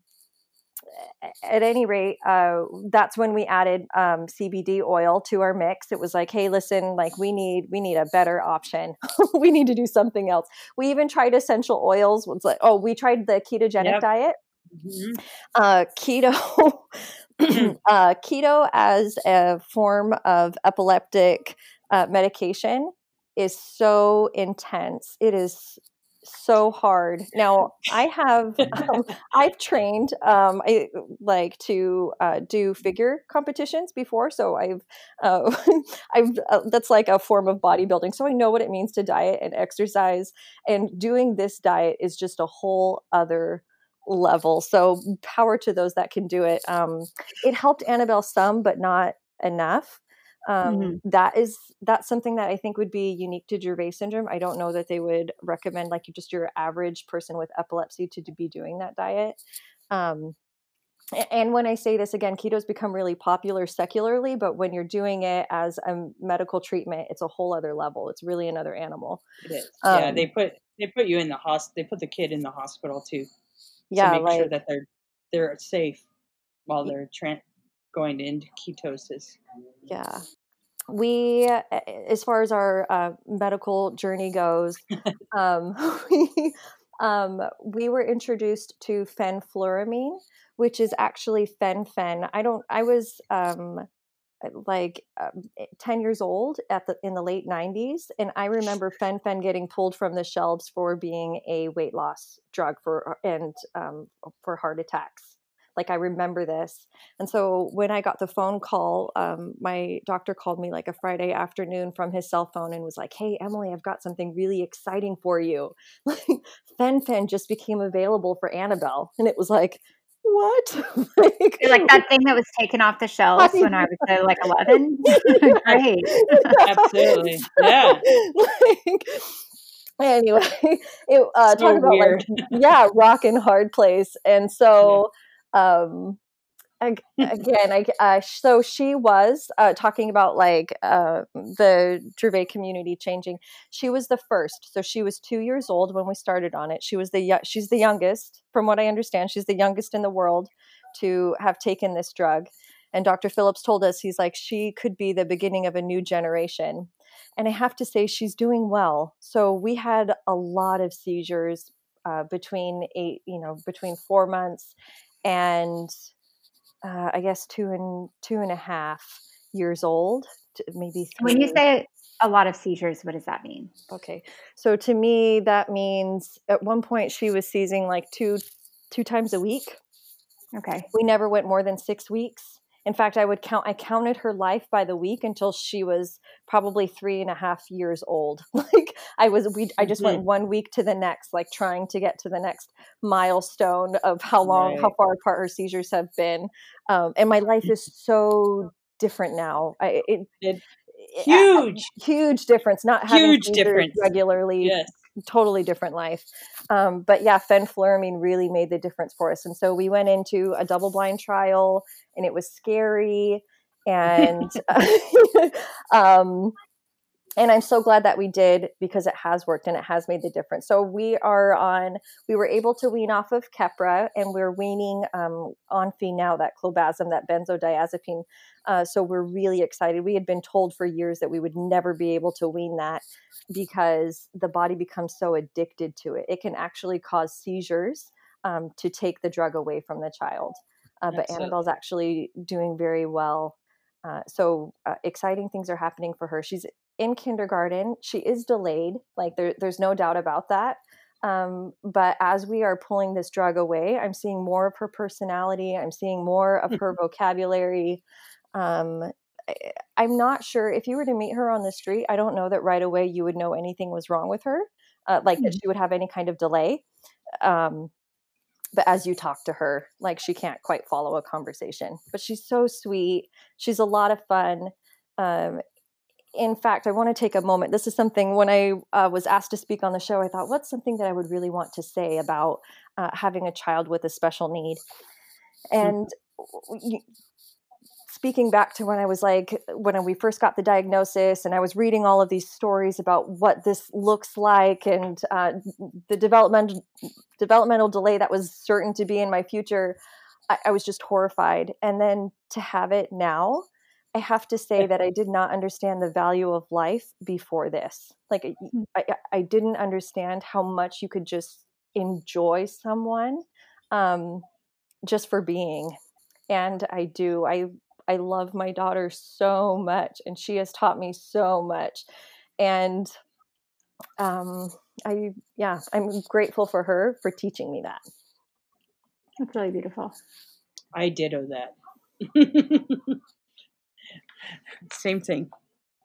at any rate, uh, that's when we added um, C B D oil to our mix. It was like, hey, listen, like we need we need a better option. We need to do something else. We even tried essential oils. It's like, oh, we tried the ketogenic Yep. diet. Mm-hmm. Uh, keto, uh, keto as a form of epileptic uh, medication is so intense. It is so hard. Now I have, um, I've trained, um, I like to uh, do figure competitions before. So I've, uh, I've, uh, that's like a form of bodybuilding. So I know what it means to diet and exercise, and doing this diet is just a whole other level. So power to those that can do it. Um, it helped Annabelle some, but not enough. Um, Mm-hmm. that is that's something that I think would be unique to Dravet syndrome. I don't know that they would recommend like just your average person with epilepsy to, to be doing that diet. Um, a- and when I say this again, keto's become really popular secularly, but when you're doing it as a medical treatment, it's a whole other level. It's really another animal. It is. Um, Yeah, they put they put you in the hosp- They put the kid in the hospital too, to yeah, make sure like that they're they're safe while they're tra- going into ketosis. yeah. We, as far as our uh, medical journey goes, um, we, um, we were introduced to fenfluramine, which is actually fen-phen. I don't. I was um, like um, ten years old at the in the late nineties, and I remember fen-phen getting pulled from the shelves for being a weight loss drug for and um, for heart attacks. Like, I remember this. And so when I got the phone call, um, my doctor called me like a Friday afternoon from his cell phone and was like, hey, Emily, I've got something really exciting for you. Like, Fen-Phen just became available for Annabelle. And it was like, what? like, like that thing that was taken off the shelves when I was uh, like eleven. Great. Absolutely. Yeah. Like, anyway, it uh, So talk about weird. like, yeah, rock and hard place. And so, yeah. um, again, I, uh, so she was uh, talking about like uh, the Dravet community changing. She was the first. So she was two years old when we started on it. She was the, she's the youngest, from what I understand, she's the youngest in the world to have taken this drug. And Doctor Phillips told us, he's like, she could be the beginning of a new generation. And I have to say, she's doing well. So we had a lot of seizures uh, between eight, you know, between four months and Uh, I guess two and two and a half years old, maybe three. When you say a lot of seizures, what does that mean? Okay, so to me, that means at one point she was seizing like two two times a week. Okay, we never went more than six weeks. In fact, I would count. I counted her life by the week until she was probably three and a half years old. Like I was, we. I just mm-hmm. went one week to the next, like trying to get to the next milestone of how long, right. how far apart her seizures have been. Um, and my life is so different now. I, it, it, huge, I, huge difference. Not having huge seizures difference regularly. Yes. Totally different life. Um, but yeah, fenfluramine really made the difference for us. And so we went into a double blind trial and it was scary. And, um, and I'm so glad that we did, because it has worked and it has made the difference. So we are on, we were able to wean off of Keppra, and we're weaning um, on Onfi now, that clobazam, that benzodiazepine. Uh, so we're really excited. We had been told for years that we would never be able to wean that because the body becomes so addicted to it. It can actually cause seizures um, to take the drug away from the child. Uh, but Annabelle's so- actually doing very well. Uh, so uh, exciting things are happening for her. She's in kindergarten. She is delayed. Like there, there's no doubt about that. Um, but as we are pulling this drug away, I'm seeing more of her personality. I'm seeing more of her vocabulary. Um, I, I'm not sure if you were to meet her on the street, I don't know that right away you would know anything was wrong with her, uh, like mm-hmm. that she would have any kind of delay. Um, but as you talk to her, like she can't quite follow a conversation, but she's so sweet. She's a lot of fun. Um, in fact, I want to take a moment. This is something when I uh, was asked to speak on the show, I thought, what's something that I would really want to say about uh, having a child with a special need? And mm-hmm. speaking back to when I was like, when we first got the diagnosis and I was reading all of these stories about what this looks like and uh, the development, developmental delay that was certain to be in my future, I, I was just horrified. And then to have it now, I have to say that I did not understand the value of life before this. Like I, I didn't understand how much you could just enjoy someone um, just for being. And I do, I, I love my daughter so much, and she has taught me so much. And um, I, yeah, I'm grateful for her for teaching me that. That's really beautiful. I ditto that. Same thing.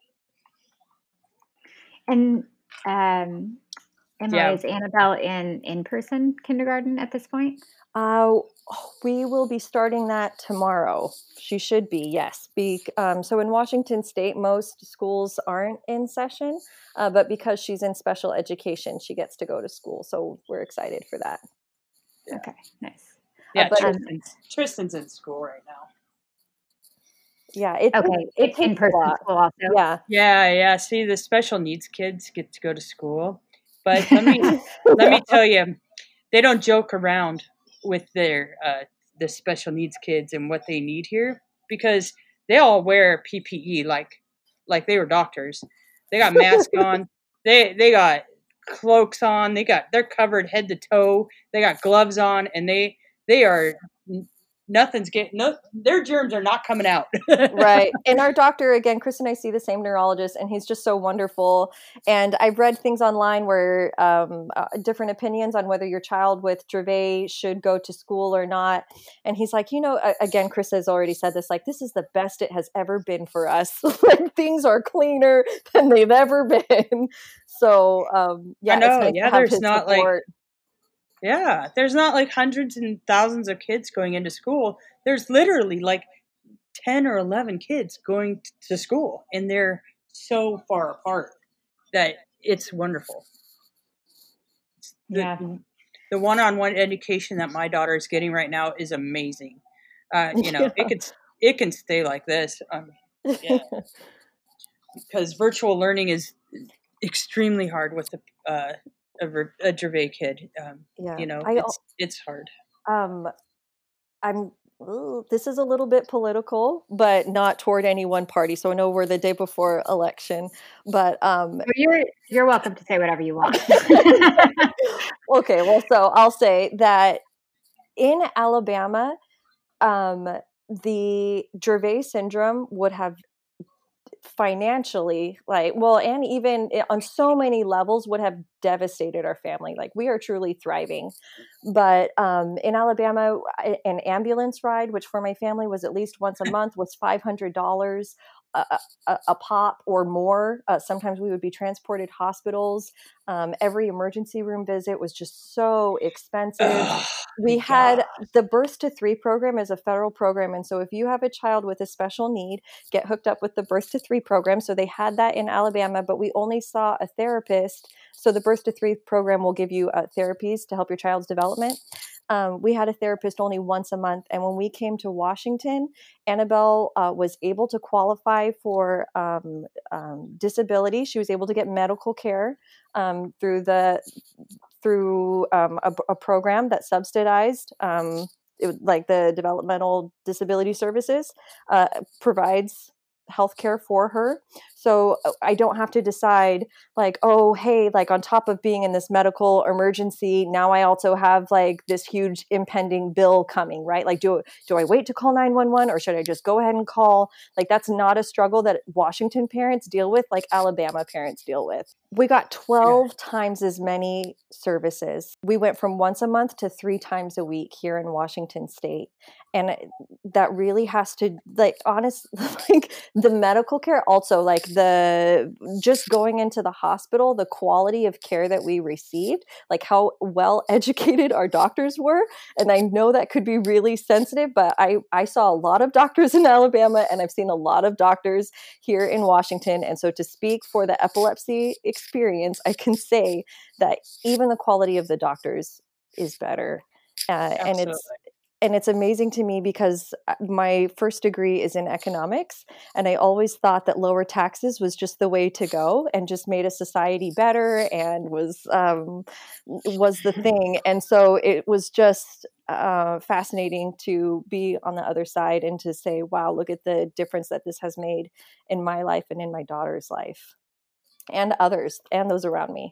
And um, Emily, yeah. is Annabelle in in-person kindergarten at this point? Uh, we will be starting that tomorrow. She should be, yes. Be, um, so in Washington State, most schools aren't in session, uh, but because she's in special education, she gets to go to school. So we're excited for that. Yeah. Okay, nice. Yeah, uh, but, Tristan's, Tristan's in school right now. Yeah. It, okay. It, it's in person school also. Yeah. Yeah. Yeah. See, the special needs kids get to go to school, but let me, let me tell you, they don't joke around with their, uh, the special needs kids and what they need here, because they all wear P P E like, like they were doctors. They got masks on. They, they got cloaks on. They got, they're covered head to toe. They got gloves on, and they, they are nothing's getting, no, their germs are not coming out. Right. And our doctor, again, Chris and I see the same neurologist, and he's just so wonderful. And I've read things online where um, uh, different opinions on whether your child with Dravet should go to school or not. And he's like, you know, again, Chris has already said this, like, this is the best it has ever been for us. Like, things are cleaner than they've ever been. So, um, yeah, I know. it's nice Yeah, to have there's his not support. like, yeah, there's not like hundreds and thousands of kids going into school. There's literally like ten or eleven kids going t- to school, and they're so far apart that it's wonderful. The, Yeah. the one-on-one education that my daughter is getting right now is amazing. Uh, you know, Yeah. it could, it can stay like this. Um, yeah. Because virtual learning is extremely hard with a, uh, a, a Dravet kid. Um, Yeah. you know, I, it's, it's hard. um, I'm, ooh, this is a little bit political, but not toward any one party. So I know we're the day before election, but, um, Well, you're you're welcome to say whatever you want. okay. Well, so I'll say that in Alabama, um, the Dravet syndrome would have financially, like, well, and even on so many levels would have devastated our family. Like, we are truly thriving. But um, in Alabama, an ambulance ride, which for my family was at least once a month, was five hundred dollars a, a, a pop or more. Uh, sometimes we would be transported hospitals. Um, every emergency room visit was just so expensive. Oh, we my had God. the Birth to Three program is a federal program. And so if you have a child with a special need, get hooked up with the Birth to Three program. So they had that in Alabama, but we only saw a therapist. So the Birth to Three program will give you uh, therapies to help your child's development. Um, we had a therapist only once a month. And when we came to Washington, Annabelle uh, was able to qualify for um, um, disability. She was able to get medical care um, through the through um, a, a program that subsidized, um, it, like the Developmental Disability Services uh, provides healthcare for her. So I don't have to decide like, oh, hey, like on top of being in this medical emergency, now I also have like this huge impending bill coming, right? Like, do, do I wait to call nine one one or should I just go ahead and call? Like, that's not a struggle that Washington parents deal with, like Alabama parents deal with. We got twelve yeah. times as many services. We went from once a month to three times a week here in Washington State. And that really has to, like, honest, like the medical care, also like the, just going into the hospital, the quality of care that we received, like how well educated our doctors were. And I know that could be really sensitive, but I, I saw a lot of doctors in Alabama and I've seen a lot of doctors here in Washington. And so to speak for the epilepsy experience, I can say that even the quality of the doctors is better. Uh, and it's, And it's amazing to me because my first degree is in economics. And I always thought that lower taxes was just the way to go and just made a society better and was um, was the thing. And so it was just uh, fascinating to be on the other side and to say, wow, look at the difference that this has made in my life and in my daughter's life and others and those around me.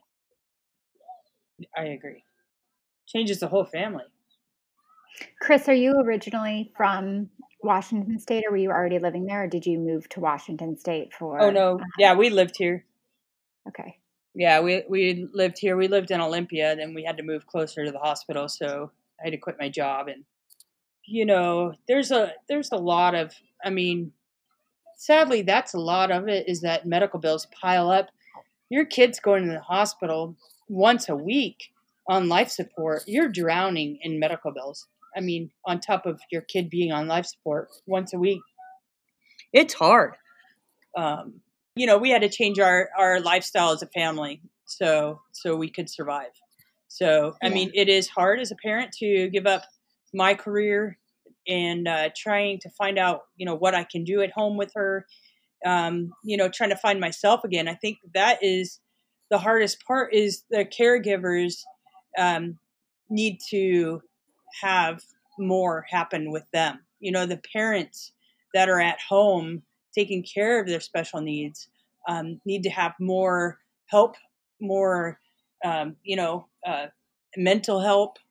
I agree. Changes the whole family. Chris, are you originally from Washington State, or were you already living there, or did you move to Washington State for? Oh no, yeah, we lived here. Okay. Yeah, we we lived here. We lived in Olympia, then we had to move closer to the hospital, so I had to quit my job. And you know, there's a there's a lot of, I mean, sadly, that's a lot of it is that medical bills pile up. Your kid's going to the hospital once a week on life support. You're drowning in medical bills. I mean, on top of your kid being on life support once a week, it's hard. Um, you know, we had to change our, our lifestyle as a family so so we could survive. So, I yeah. mean, it is hard as a parent to give up my career and uh, trying to find out, you know, what I can do at home with her, um, you know, trying to find myself again. I think that is the hardest part is the caregivers um, need to have more happen with them. You know, the parents that are at home taking care of their special needs um, need to have more help, more, um, you know, uh, mental help,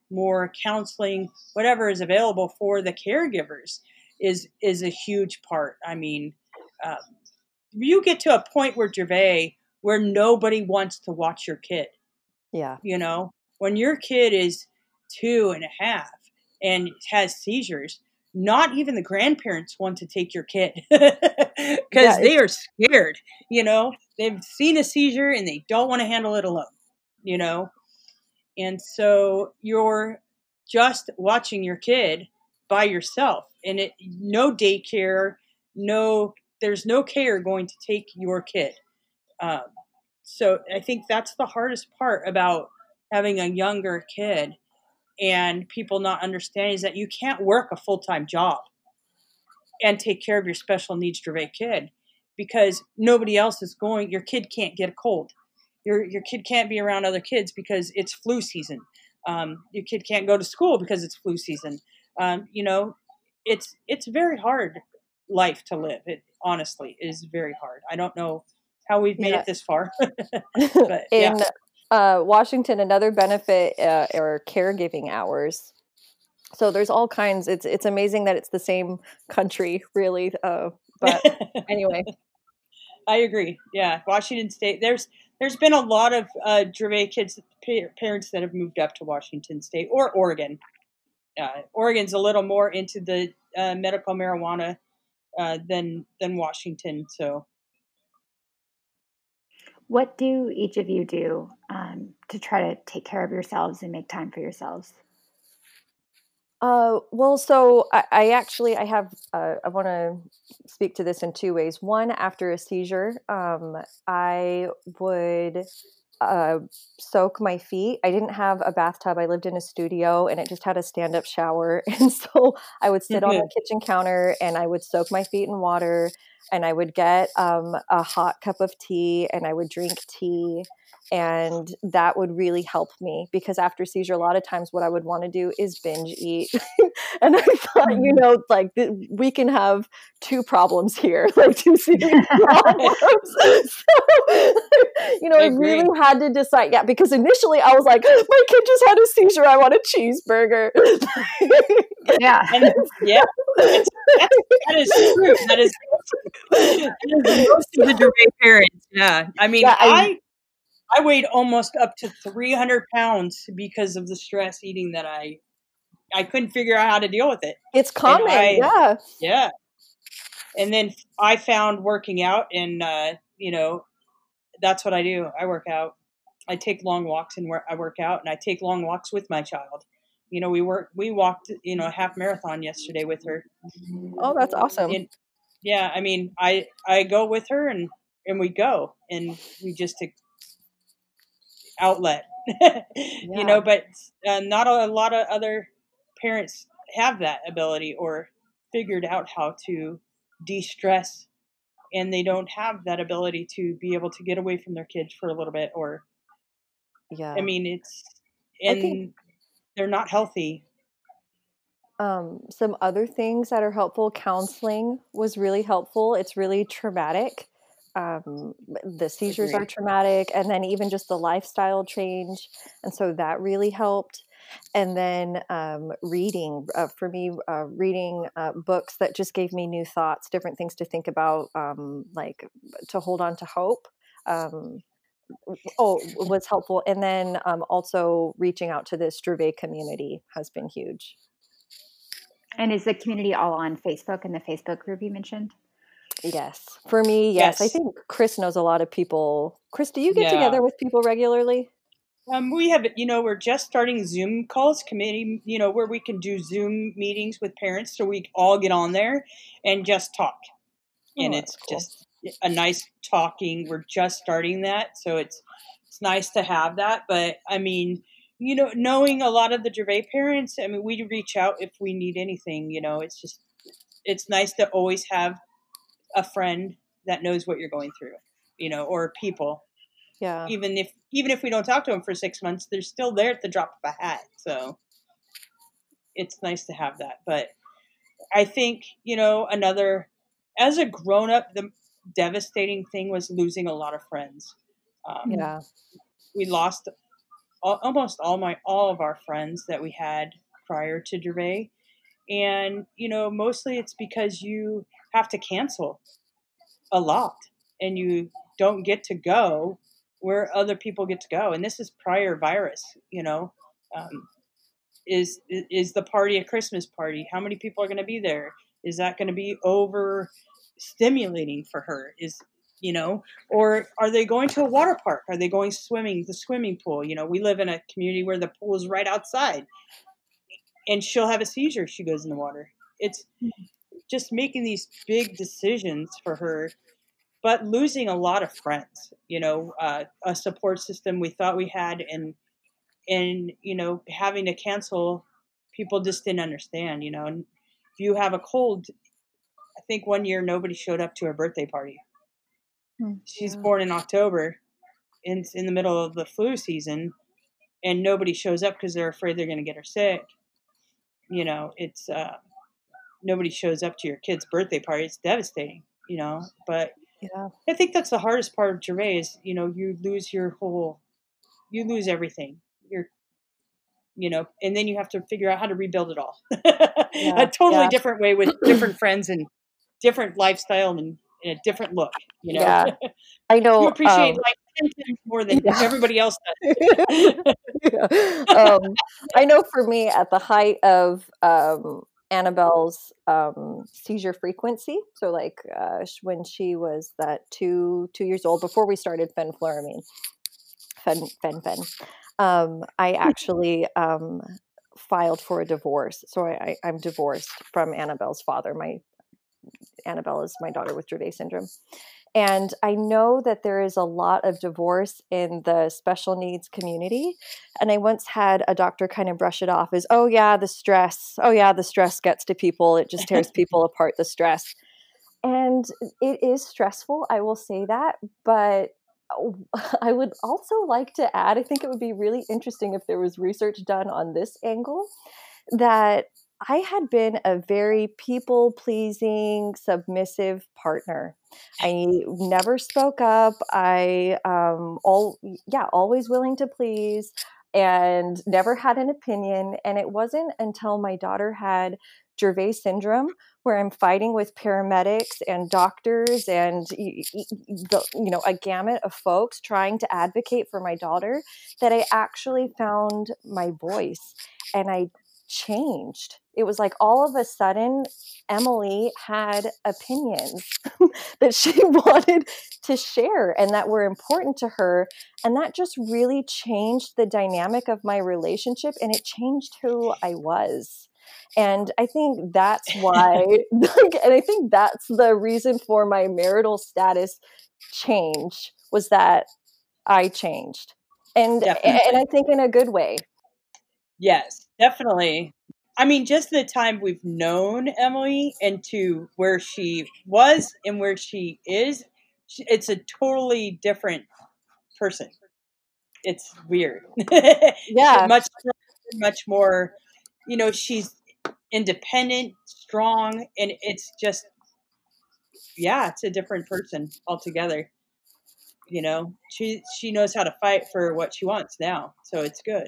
more counseling, whatever is available for the caregivers is, is a huge part. I mean, um, you get to a point where Dravet, where nobody wants to watch your kid. Yeah. You know, when your kid is two and a half and has seizures, not even the grandparents want to take your kid because Yeah, they are scared. You know, they've seen a seizure and they don't want to handle it alone, you know? And so you're just watching your kid by yourself, and it, no daycare, no, there's no care going to take your kid. Um, so I think that's the hardest part about having a younger kid and people not understanding is that you can't work a full-time job and take care of your special needs Dravet kid because nobody else is going. Your kid can't get a cold. Your your kid can't be around other kids because it's flu season. Um, your kid can't go to school because it's flu season. Um, you know, it's it's very hard life to live. It honestly is very hard. I don't know how we've made Yeah. it this far, but yeah. In uh, Washington, another benefit uh, are caregiving hours. So there's all kinds. It's it's amazing that it's the same country, really. Uh, but anyway, I agree. Yeah, Washington State. There's there's been a lot of uh, Dravet kids pa- parents that have moved up to Washington State or Oregon. Uh, Oregon's a little more into the uh, medical marijuana uh, than than Washington. So, What do each of you do um, to try to take care of yourselves and make time for yourselves? Uh, well, so I, I actually I have uh, I want to speak to this in two ways. One, after a seizure, um, I would uh, soak my feet. I didn't have a bathtub. I lived in a studio, and it just had a stand-up shower, and so I would sit on the kitchen counter and I would soak my feet in water, and I would get um, a hot cup of tea, and I would drink tea. And that would really help me because after seizure, a lot of times what I would want to do is binge eat. And I thought, you know, like th- we can have two problems here, like two serious problems. So, you know, I, I really had to decide. Yeah, because initially I was like, my kid just had a seizure. I want a cheeseburger. Yeah. And, yeah. That's, that's, that is true. That is, that is most of the Dravet parents. Yeah. I mean, yeah, I, I I weighed almost up to three hundred pounds because of the stress eating that I, I couldn't figure out how to deal with it. It's common. I, yeah. Yeah. And then I found working out and, uh, you know, that's what I do. I work out. I take long walks and I work out, and I take long walks with my child. You know, we work, we walked, you know, a half marathon yesterday with her. Oh, that's awesome. And, yeah. I mean, I, I go with her and, and we go and we just take outlet, yeah. You know, but uh, not a, a lot of other parents have that ability or figured out how to de-stress, and they don't have that ability to be able to get away from their kids for a little bit. Or, yeah, I mean, it's, and think, they're not healthy. Um, some other things that are helpful, counseling was really helpful. It's really traumatic. Um, the seizures Agreed. Are traumatic, and then even just the lifestyle change. And so that really helped. And then um, reading, uh, for me, uh, reading uh, books that just gave me new thoughts, different things to think about, um, like to hold on to hope. Um, oh, was helpful. And then um, also reaching out to this Dravet community has been huge. And is the community all on Facebook in the Facebook group you mentioned? Yes. For me, yes. yes. I think Chris knows a lot of people. Chris, do you get yeah. together with people regularly? Um, we have, you know, we're just starting Zoom calls, committee, you know, where we can do Zoom meetings with parents so we all get on there and just talk. Oh, and it's cool. Just a nice talking. We're just starting that. So it's, it's nice to have that. But I mean, you know, knowing a lot of the Dravet parents, I mean, we reach out if we need anything, you know, it's just, it's nice to always have a friend that knows what you're going through, you know, or people. Yeah. Even if, even if we don't talk to them for six months, they're still there at the drop of a hat. So it's nice to have that. But I think, you know, another, as a grown up, the devastating thing was losing a lot of friends. Um, yeah. We lost all, almost all my all of our friends that we had prior to Dravet. And, you know, mostly it's because you have to cancel a lot and you don't get to go where other people get to go. And this is prior virus, you know, um, is, is the party a Christmas party? How many people are going to be there? Is that going to be over stimulating for her? Is, you know, or are they going to a water park? Are they going swimming, the swimming pool? You know, we live in a community where the pool is right outside. And she'll have a seizure if she goes in the water. It's just making these big decisions for her, but losing a lot of friends, you know, uh, a support system we thought we had, and, and, you know, having to cancel, people just didn't understand, you know. And if you have a cold, I think one year nobody showed up to her birthday party. Hmm. She's yeah. born in October, in, in the middle of the flu season, and nobody shows up because they're afraid they're going to get her sick. You know, it's, uh, nobody shows up to your kid's birthday party. It's devastating, you know, but yeah. I think that's the hardest part of Dravet is, you know, you lose your whole, you lose everything. You're, you know, and then you have to figure out how to rebuild it all. Yeah, a totally yeah. different way with different friends and different lifestyle and, and a different look, you know. Yeah. I know. You appreciate um, life ten times more than yeah. everybody else does. yeah. um, I know for me at the height of um, Annabelle's um, seizure frequency, so like uh, when she was that two two years old, before we started fenfluramine, fen fen fen, um, I actually um, filed for a divorce. So I, I, I'm divorced from Annabelle's father. My Annabelle is my daughter with Dravet syndrome. And I know that there is a lot of divorce in the special needs community. And I once had a doctor kind of brush it off as, oh yeah, the stress. Oh yeah, the stress gets to people. It just tears people apart, the stress. And it is stressful, I will say that. But I would also like to add, I think it would be really interesting if there was research done on this angle, that I had been a very people-pleasing, submissive partner. I never spoke up. I, um, all, yeah, always willing to please, and never had an opinion. And it wasn't until my daughter had Dravet syndrome, where I'm fighting with paramedics and doctors and, the, you know, a gamut of folks trying to advocate for my daughter, that I actually found my voice and I changed. It was like all of a sudden Emily had opinions that she wanted to share and that were important to her. And that just really changed the dynamic of my relationship, and it changed who I was. And I think that's why, and I think that's the reason for my marital status change, was that I changed. And, and I think in a good way. Yes, definitely. I mean, just the time we've known Emily and to where she was and where she is, it's a totally different person. It's weird. Yeah. much, much more, you know, she's independent, strong, and it's just, yeah, it's a different person altogether. You know, she, she knows how to fight for what she wants now. So it's good.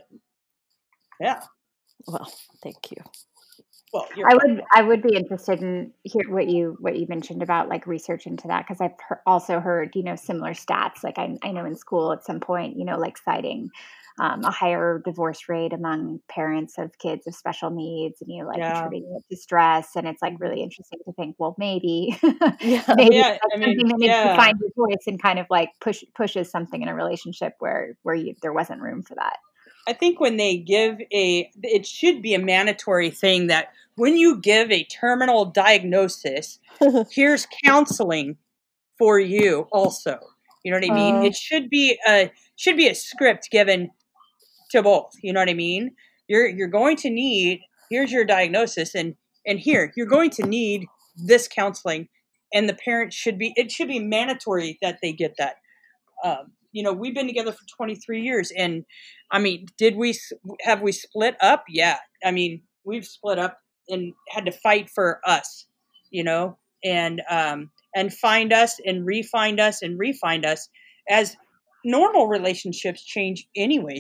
Yeah. Well, thank you. Well, I would I would be interested in hear what you what you mentioned about like research into that, because I've he- also heard, you know, similar stats. Like I I know in school at some point, you know, like citing um, a higher divorce rate among parents of kids with special needs, and you know, like yeah. attributing it to stress. And it's like really interesting to think, well, maybe yeah. maybe yeah, that's I mean, something that needs yeah. to find your voice and kind of like push pushes something in a relationship where where you there wasn't room for that. I think when they give a, it should be a mandatory thing that when you give a terminal diagnosis, here's counseling for you also. You know what I mean? Uh, it should be a, should be a script given to both. You know what I mean? You're, you're going to need, here's your diagnosis, and, and here, you're going to need this counseling, and the parent should be, it should be mandatory that they get that. Um, you know, we've been together for twenty-three years, and I mean, did we, have we split up? Yeah. I mean, we've split up and had to fight for us, you know, and, um, and find us and re-find us and re-find us, as normal relationships change anyways.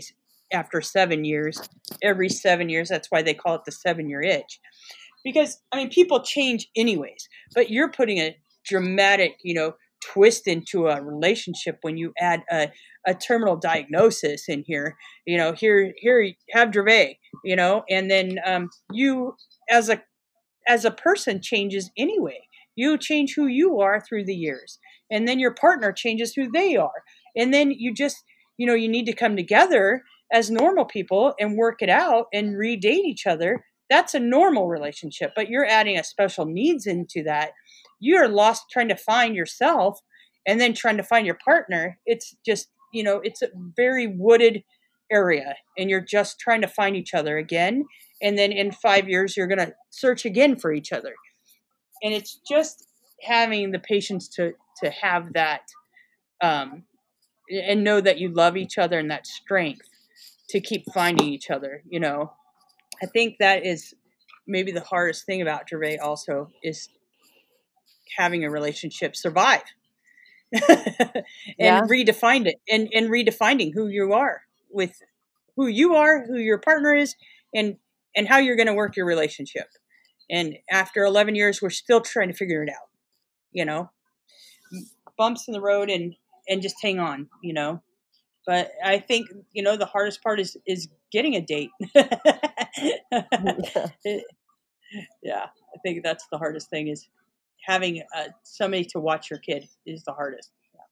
after seven years, every seven years. That's why they call it the seven-year itch. Because, I mean, people change anyways, but you're putting a dramatic, you know, twist into a relationship when you add a, a terminal diagnosis in here. You know, here, here, have Dravet, you know, and then um, you as a as a person changes anyway. You change who you are through the years, and then your partner changes who they are, and then you just, you know, you need to come together as normal people and work it out and redate each other. That's a normal relationship, but you're adding a special needs into that. You're lost trying to find yourself and then trying to find your partner. It's just, you know, it's a very wooded area and you're just trying to find each other again. And then in five years, you're going to search again for each other. And it's just having the patience to, to have that um, and know that you love each other and that strength to keep finding each other, you know. I think that is maybe the hardest thing about Dravet also is having a relationship survive and Yeah. redefine it and, and redefining who you are with who you are, who your partner is, and, and how you're going to work your relationship. And after eleven years, we're still trying to figure it out, you know, bumps in the road and, and just hang on, you know. But I think, you know, the hardest part is, is getting a date. Yeah, I think that's the hardest thing is having uh, somebody to watch your kid is the hardest.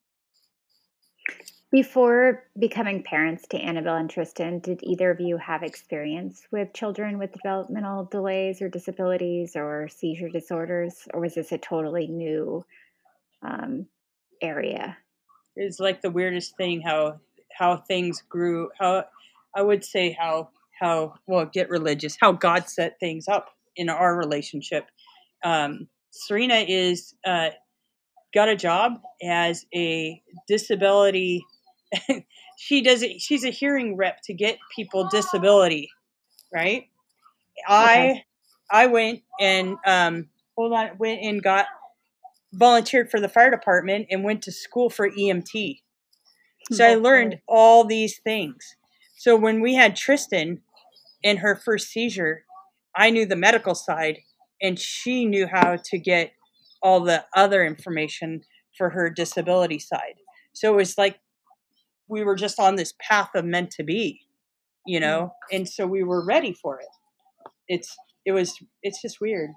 Yeah. Before becoming parents to Annabelle and Tristan, did either of you have experience with children with developmental delays or disabilities or seizure disorders, or was this a totally new um, area? It's like the weirdest thing how how things grew. How I would say how how well get religious. How God set things up in our relationship. Um, Serena is uh, got a job as a disability. she does it. She's a hearing rep to get people disability, right? Okay. I I went and um, hold on, went and got volunteered for the fire department and went to school for E M T. So I learned all these things. So when we had Tristan in her first seizure, I knew the medical side and she knew how to get all the other information for her disability side. So it was like we were just on this path of meant to be, you know, and so we were ready for it. It's, it was, it's just weird.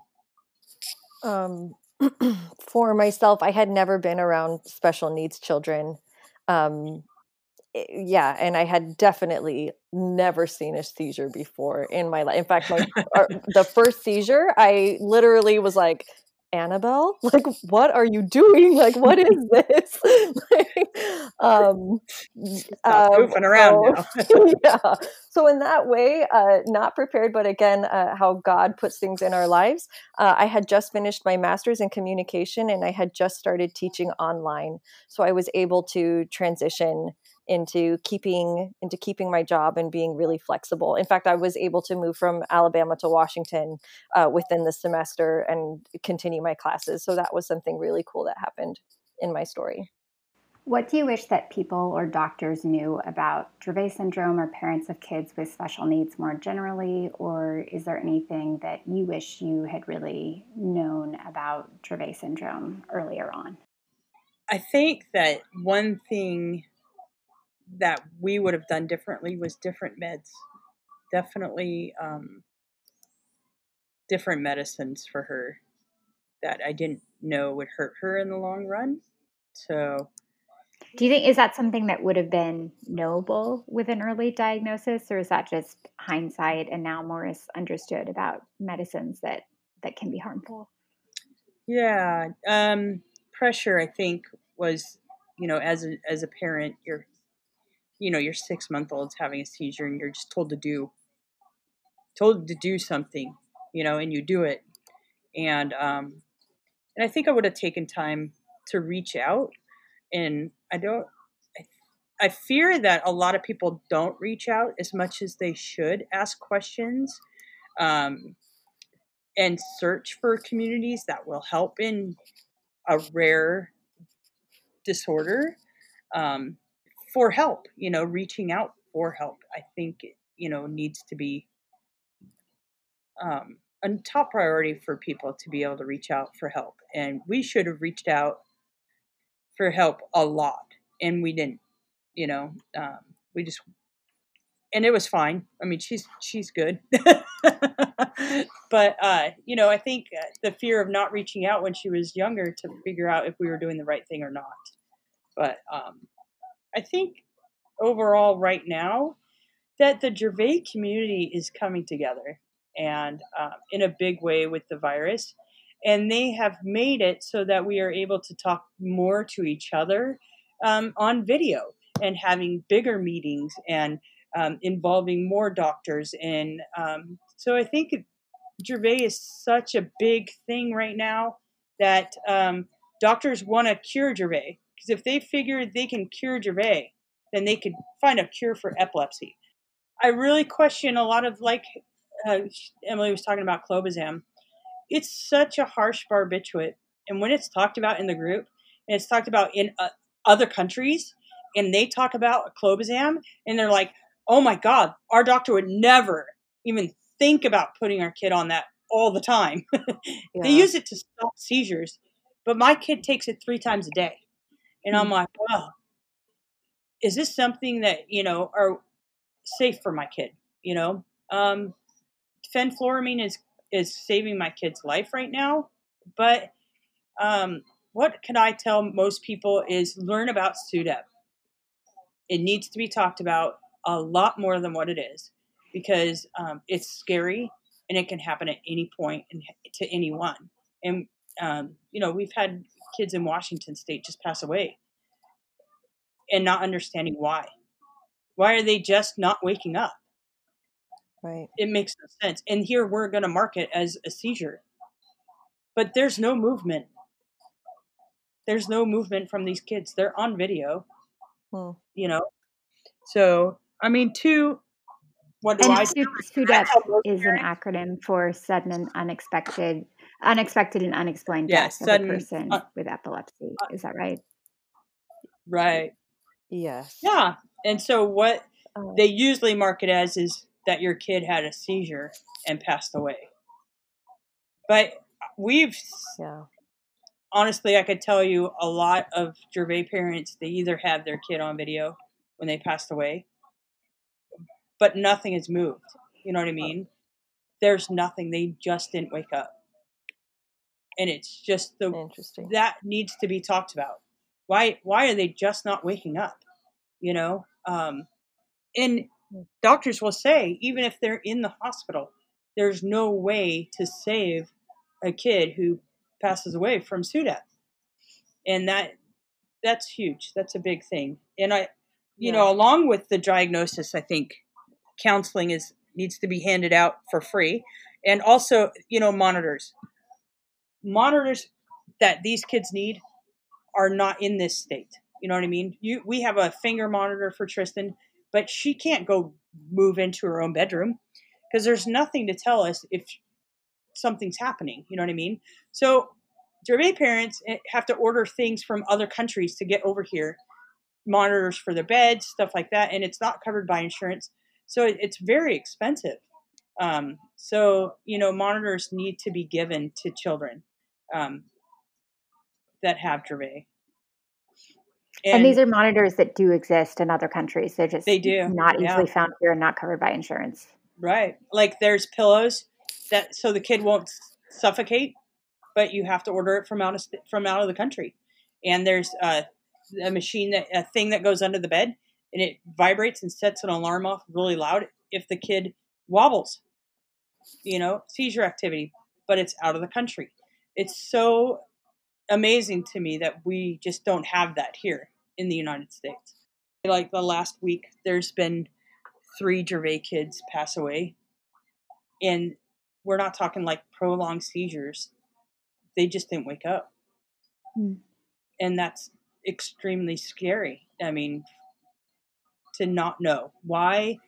Um, for myself, I had never been around special needs children. Um, yeah, and I had definitely never seen a seizure before in my life. In fact, my our, the first seizure, I literally was like, Annabelle, like, what are you doing? Like, what is this? like, um, Stop um, goofing around so, now. yeah. So in that way, uh, not prepared, but again, uh, how God puts things in our lives. Uh, I had just finished my master's in communication and I had just started teaching online. So I was able to transition into keeping into keeping my job and being really flexible. In fact, I was able to move from Alabama to Washington uh, within the semester and continue my classes. So that was something really cool that happened in my story. What do you wish that people or doctors knew about Dravet syndrome or parents of kids with special needs more generally? Or is there anything that you wish you had really known about Dravet syndrome earlier on? I think that one thing that we would have done differently was different meds. Definitely um, different medicines for her that I didn't know would hurt her in the long run. So, do you think, is that something that would have been knowable with an early diagnosis, or is that just hindsight and now more is understood about medicines that, that can be harmful? Yeah. Um, pressure, I think, was, you know, as a, as a parent, you're, you know, your six month old's having a seizure and you're just told to do, told to do something, you know, and you do it. And, um, and I think I would have taken time to reach out, and I don't, I, I fear that a lot of people don't reach out as much as they should, ask questions, um, and search for communities that will help in a rare disorder, um, for help, you know, reaching out for help, I think, you know, needs to be um, a top priority for people to be able to reach out for help. And we should have reached out for help a lot, and we didn't, you know, um, we just, and it was fine. I mean, she's, she's good. But, uh, you know, I think the fear of not reaching out when she was younger to figure out if we were doing the right thing or not. But um, I think overall right now that the Dravet community is coming together and um, in a big way with the virus. And they have made it so that we are able to talk more to each other um, on video and having bigger meetings and um, involving more doctors. And um, so I think Dravet is such a big thing right now that um, doctors want to cure Dravet. Because if they figure they can cure Dravet, then they could find a cure for epilepsy. I really question a lot of, like uh, Emily was talking about clobazam. It's such a harsh barbiturate. And when it's talked about in the group, and it's talked about in uh, other countries, and they talk about clobazam, and they're like, oh my God, our doctor would never even think about putting our kid on that all the time. Yeah. They use it to stop seizures, but my kid takes it three times a day. And mm-hmm. I'm like, well, is this something that, you know, are safe for my kid? You know, um, fenfluramine is, is saving my kid's life right now. But um, what can I tell most people is learn about SUDEP. It needs to be talked about a lot more than what it is, because um, it's scary and it can happen at any point and to anyone. And, um, you know, we've had kids in Washington State just pass away and not understanding why. Why are they just not waking up? Right. It makes no sense. And here we're going to mark it as a seizure. But there's no movement. There's no movement from these kids. They're on video, hmm. you know. So, I mean, two, what do and I do? SUDEP is an acronym for sudden and unexpected, unexpected and unexplained yeah, death sudden, of a person uh, with epilepsy. Is that right? Right. Yes. Yeah. And so what oh. they usually mark it as is that your kid had a seizure and passed away. But we've, yeah. honestly, I could tell you a lot of Dravet parents, they either have their kid on video when they passed away, but nothing has moved. You know what I mean? There's nothing. They just didn't wake up. And it's just the, Interesting. That needs to be talked about. Why, why are they just not waking up? You know? Um, and doctors will say, even if they're in the hospital, there's no way to save a kid who passes away from SUDEP. And that, that's huge. That's a big thing. And I, you yeah. know, along with the diagnosis, I think counseling is, needs to be handed out for free. And also, you know, monitors, monitors that these kids need are not in this state. You know what I mean? You, we have a finger monitor for Tristan, but she can't go move into her own bedroom because there's nothing to tell us if something's happening. You know what I mean? So Dravet parents have to order things from other countries to get over here, monitors for their beds, stuff like that. And it's not covered by insurance. So it's very expensive. Um, so, you know, monitors need to be given to children um, that have Dravet. And, and these are monitors that do exist in other countries. They're just they do. not easily yeah. found here and not covered by insurance. Right. Like there's pillows that so the kid won't suffocate, but you have to order it from out of from out of the country. And there's a, a machine that a thing that goes under the bed and it vibrates and sets an alarm off really loud if the kid wobbles. You know, seizure activity, but it's out of the country. It's so amazing to me that we just don't have that here in the United States. Like the last week, there's been three Dravet kids pass away. And we're not talking like prolonged seizures. They just didn't wake up. Mm. And that's extremely scary. I mean, to not know. Why,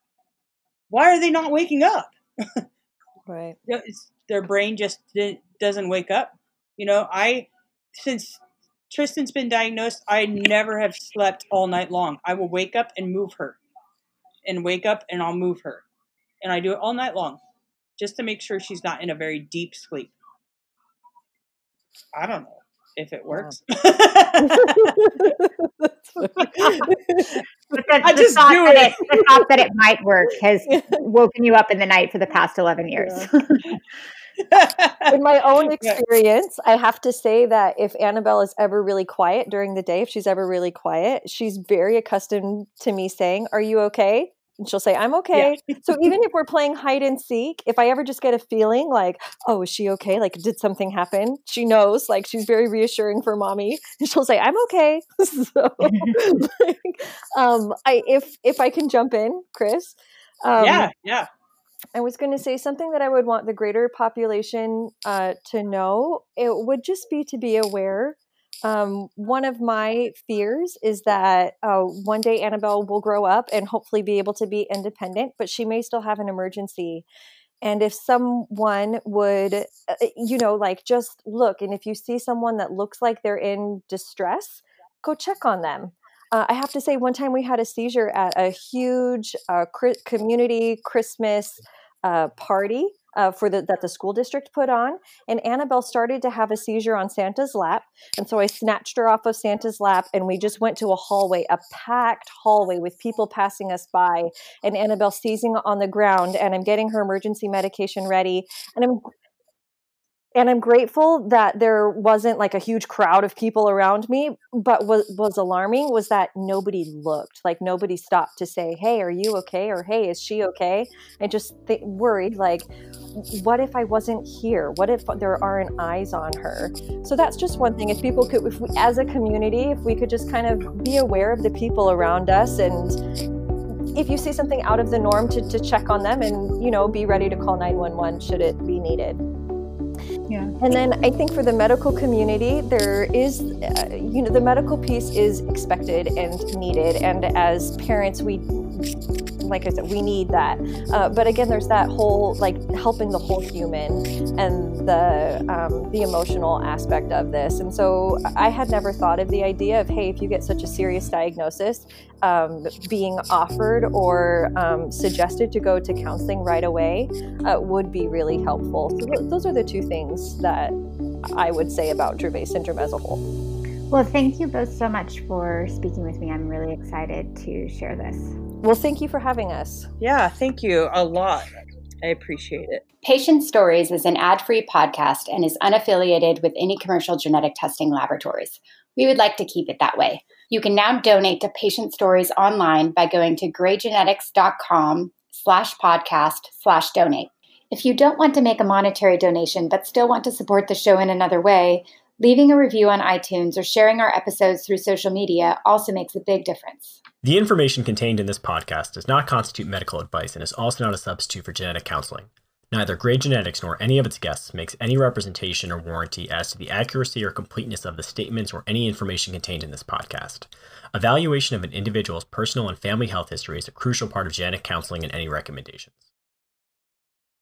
why are they not waking up? Right. It's, their brain just didn't, doesn't wake up. You know, I, since Tristan's been diagnosed, I never have slept all night long. I will wake up and move her. and wake up and I'll move her. And I do it all night long just to make sure she's not in a very deep sleep. I don't know if it works. But the, I the just thought do that it. it. The thought that it might work has woken you up in the night for the past eleven years. Yeah. In my own experience, I have to say that if Annabelle is ever really quiet during the day, if she's ever really quiet, she's very accustomed to me saying, "Are you okay?" And she'll say, "I'm okay." Yeah. So even if we're playing hide and seek, if I ever just get a feeling like, "Oh, is she okay? Like, did something happen?" She knows, like, she's very reassuring for mommy. And she'll say, "I'm okay." So, like, um, I, if, if I can jump in, Chris. Um, yeah. Yeah. I was going to say something that I would want the greater population uh, to know. It would just be to be aware. Um, one of my fears is that uh, one day Annabelle will grow up and hopefully be able to be independent, but she may still have an emergency. And if someone would, uh, you know, like just look, and if you see someone that looks like they're in distress, go check on them. Uh, I have to say, one time we had a seizure at a huge uh, cr- community Christmas uh, party uh, for the, that the school district put on. And Annabelle started to have a seizure on Santa's lap. And so I snatched her off of Santa's lap and we just went to a hallway, a packed hallway with people passing us by, and Annabelle seizing on the ground. And I'm getting her emergency medication ready. And I'm And I'm grateful that there wasn't like a huge crowd of people around me, but what was alarming was that nobody looked, like nobody stopped to say, "Hey, are you okay?" Or, "Hey, is she okay?" I just th- worried, like, what if I wasn't here? What if there aren't eyes on her? So that's just one thing. If people could, if we, as a community, if we could just kind of be aware of the people around us, and if you see something out of the norm, to, to check on them and, you know, be ready to call nine one one should it be needed. Yeah. And then I think for the medical community, there is, uh, you know, the medical piece is expected and needed. And as parents, we, like I said, we need that. Uh, but again, there's that whole, like, helping the whole human and the um, the emotional aspect of this. And so I had never thought of the idea of, hey, if you get such a serious diagnosis, um, being offered or um, suggested to go to counseling right away uh, would be really helpful. So th- those are the two things that I would say about Dravet syndrome as a whole. Well, thank you both so much for speaking with me. I'm really excited to share this. Well, thank you for having us. Yeah, thank you a lot. I appreciate it. Patient Stories is an ad-free podcast and is unaffiliated with any commercial genetic testing laboratories. We would like to keep it that way. You can now donate to Patient Stories online by going to graygenetics.com slash podcast slash donate. If you don't want to make a monetary donation but still want to support the show in another way, leaving a review on iTunes or sharing our episodes through social media also makes a big difference. The information contained in this podcast does not constitute medical advice and is also not a substitute for genetic counseling. Neither Gray Genetics nor any of its guests makes any representation or warranty as to the accuracy or completeness of the statements or any information contained in this podcast. Evaluation of an individual's personal and family health history is a crucial part of genetic counseling and any recommendations.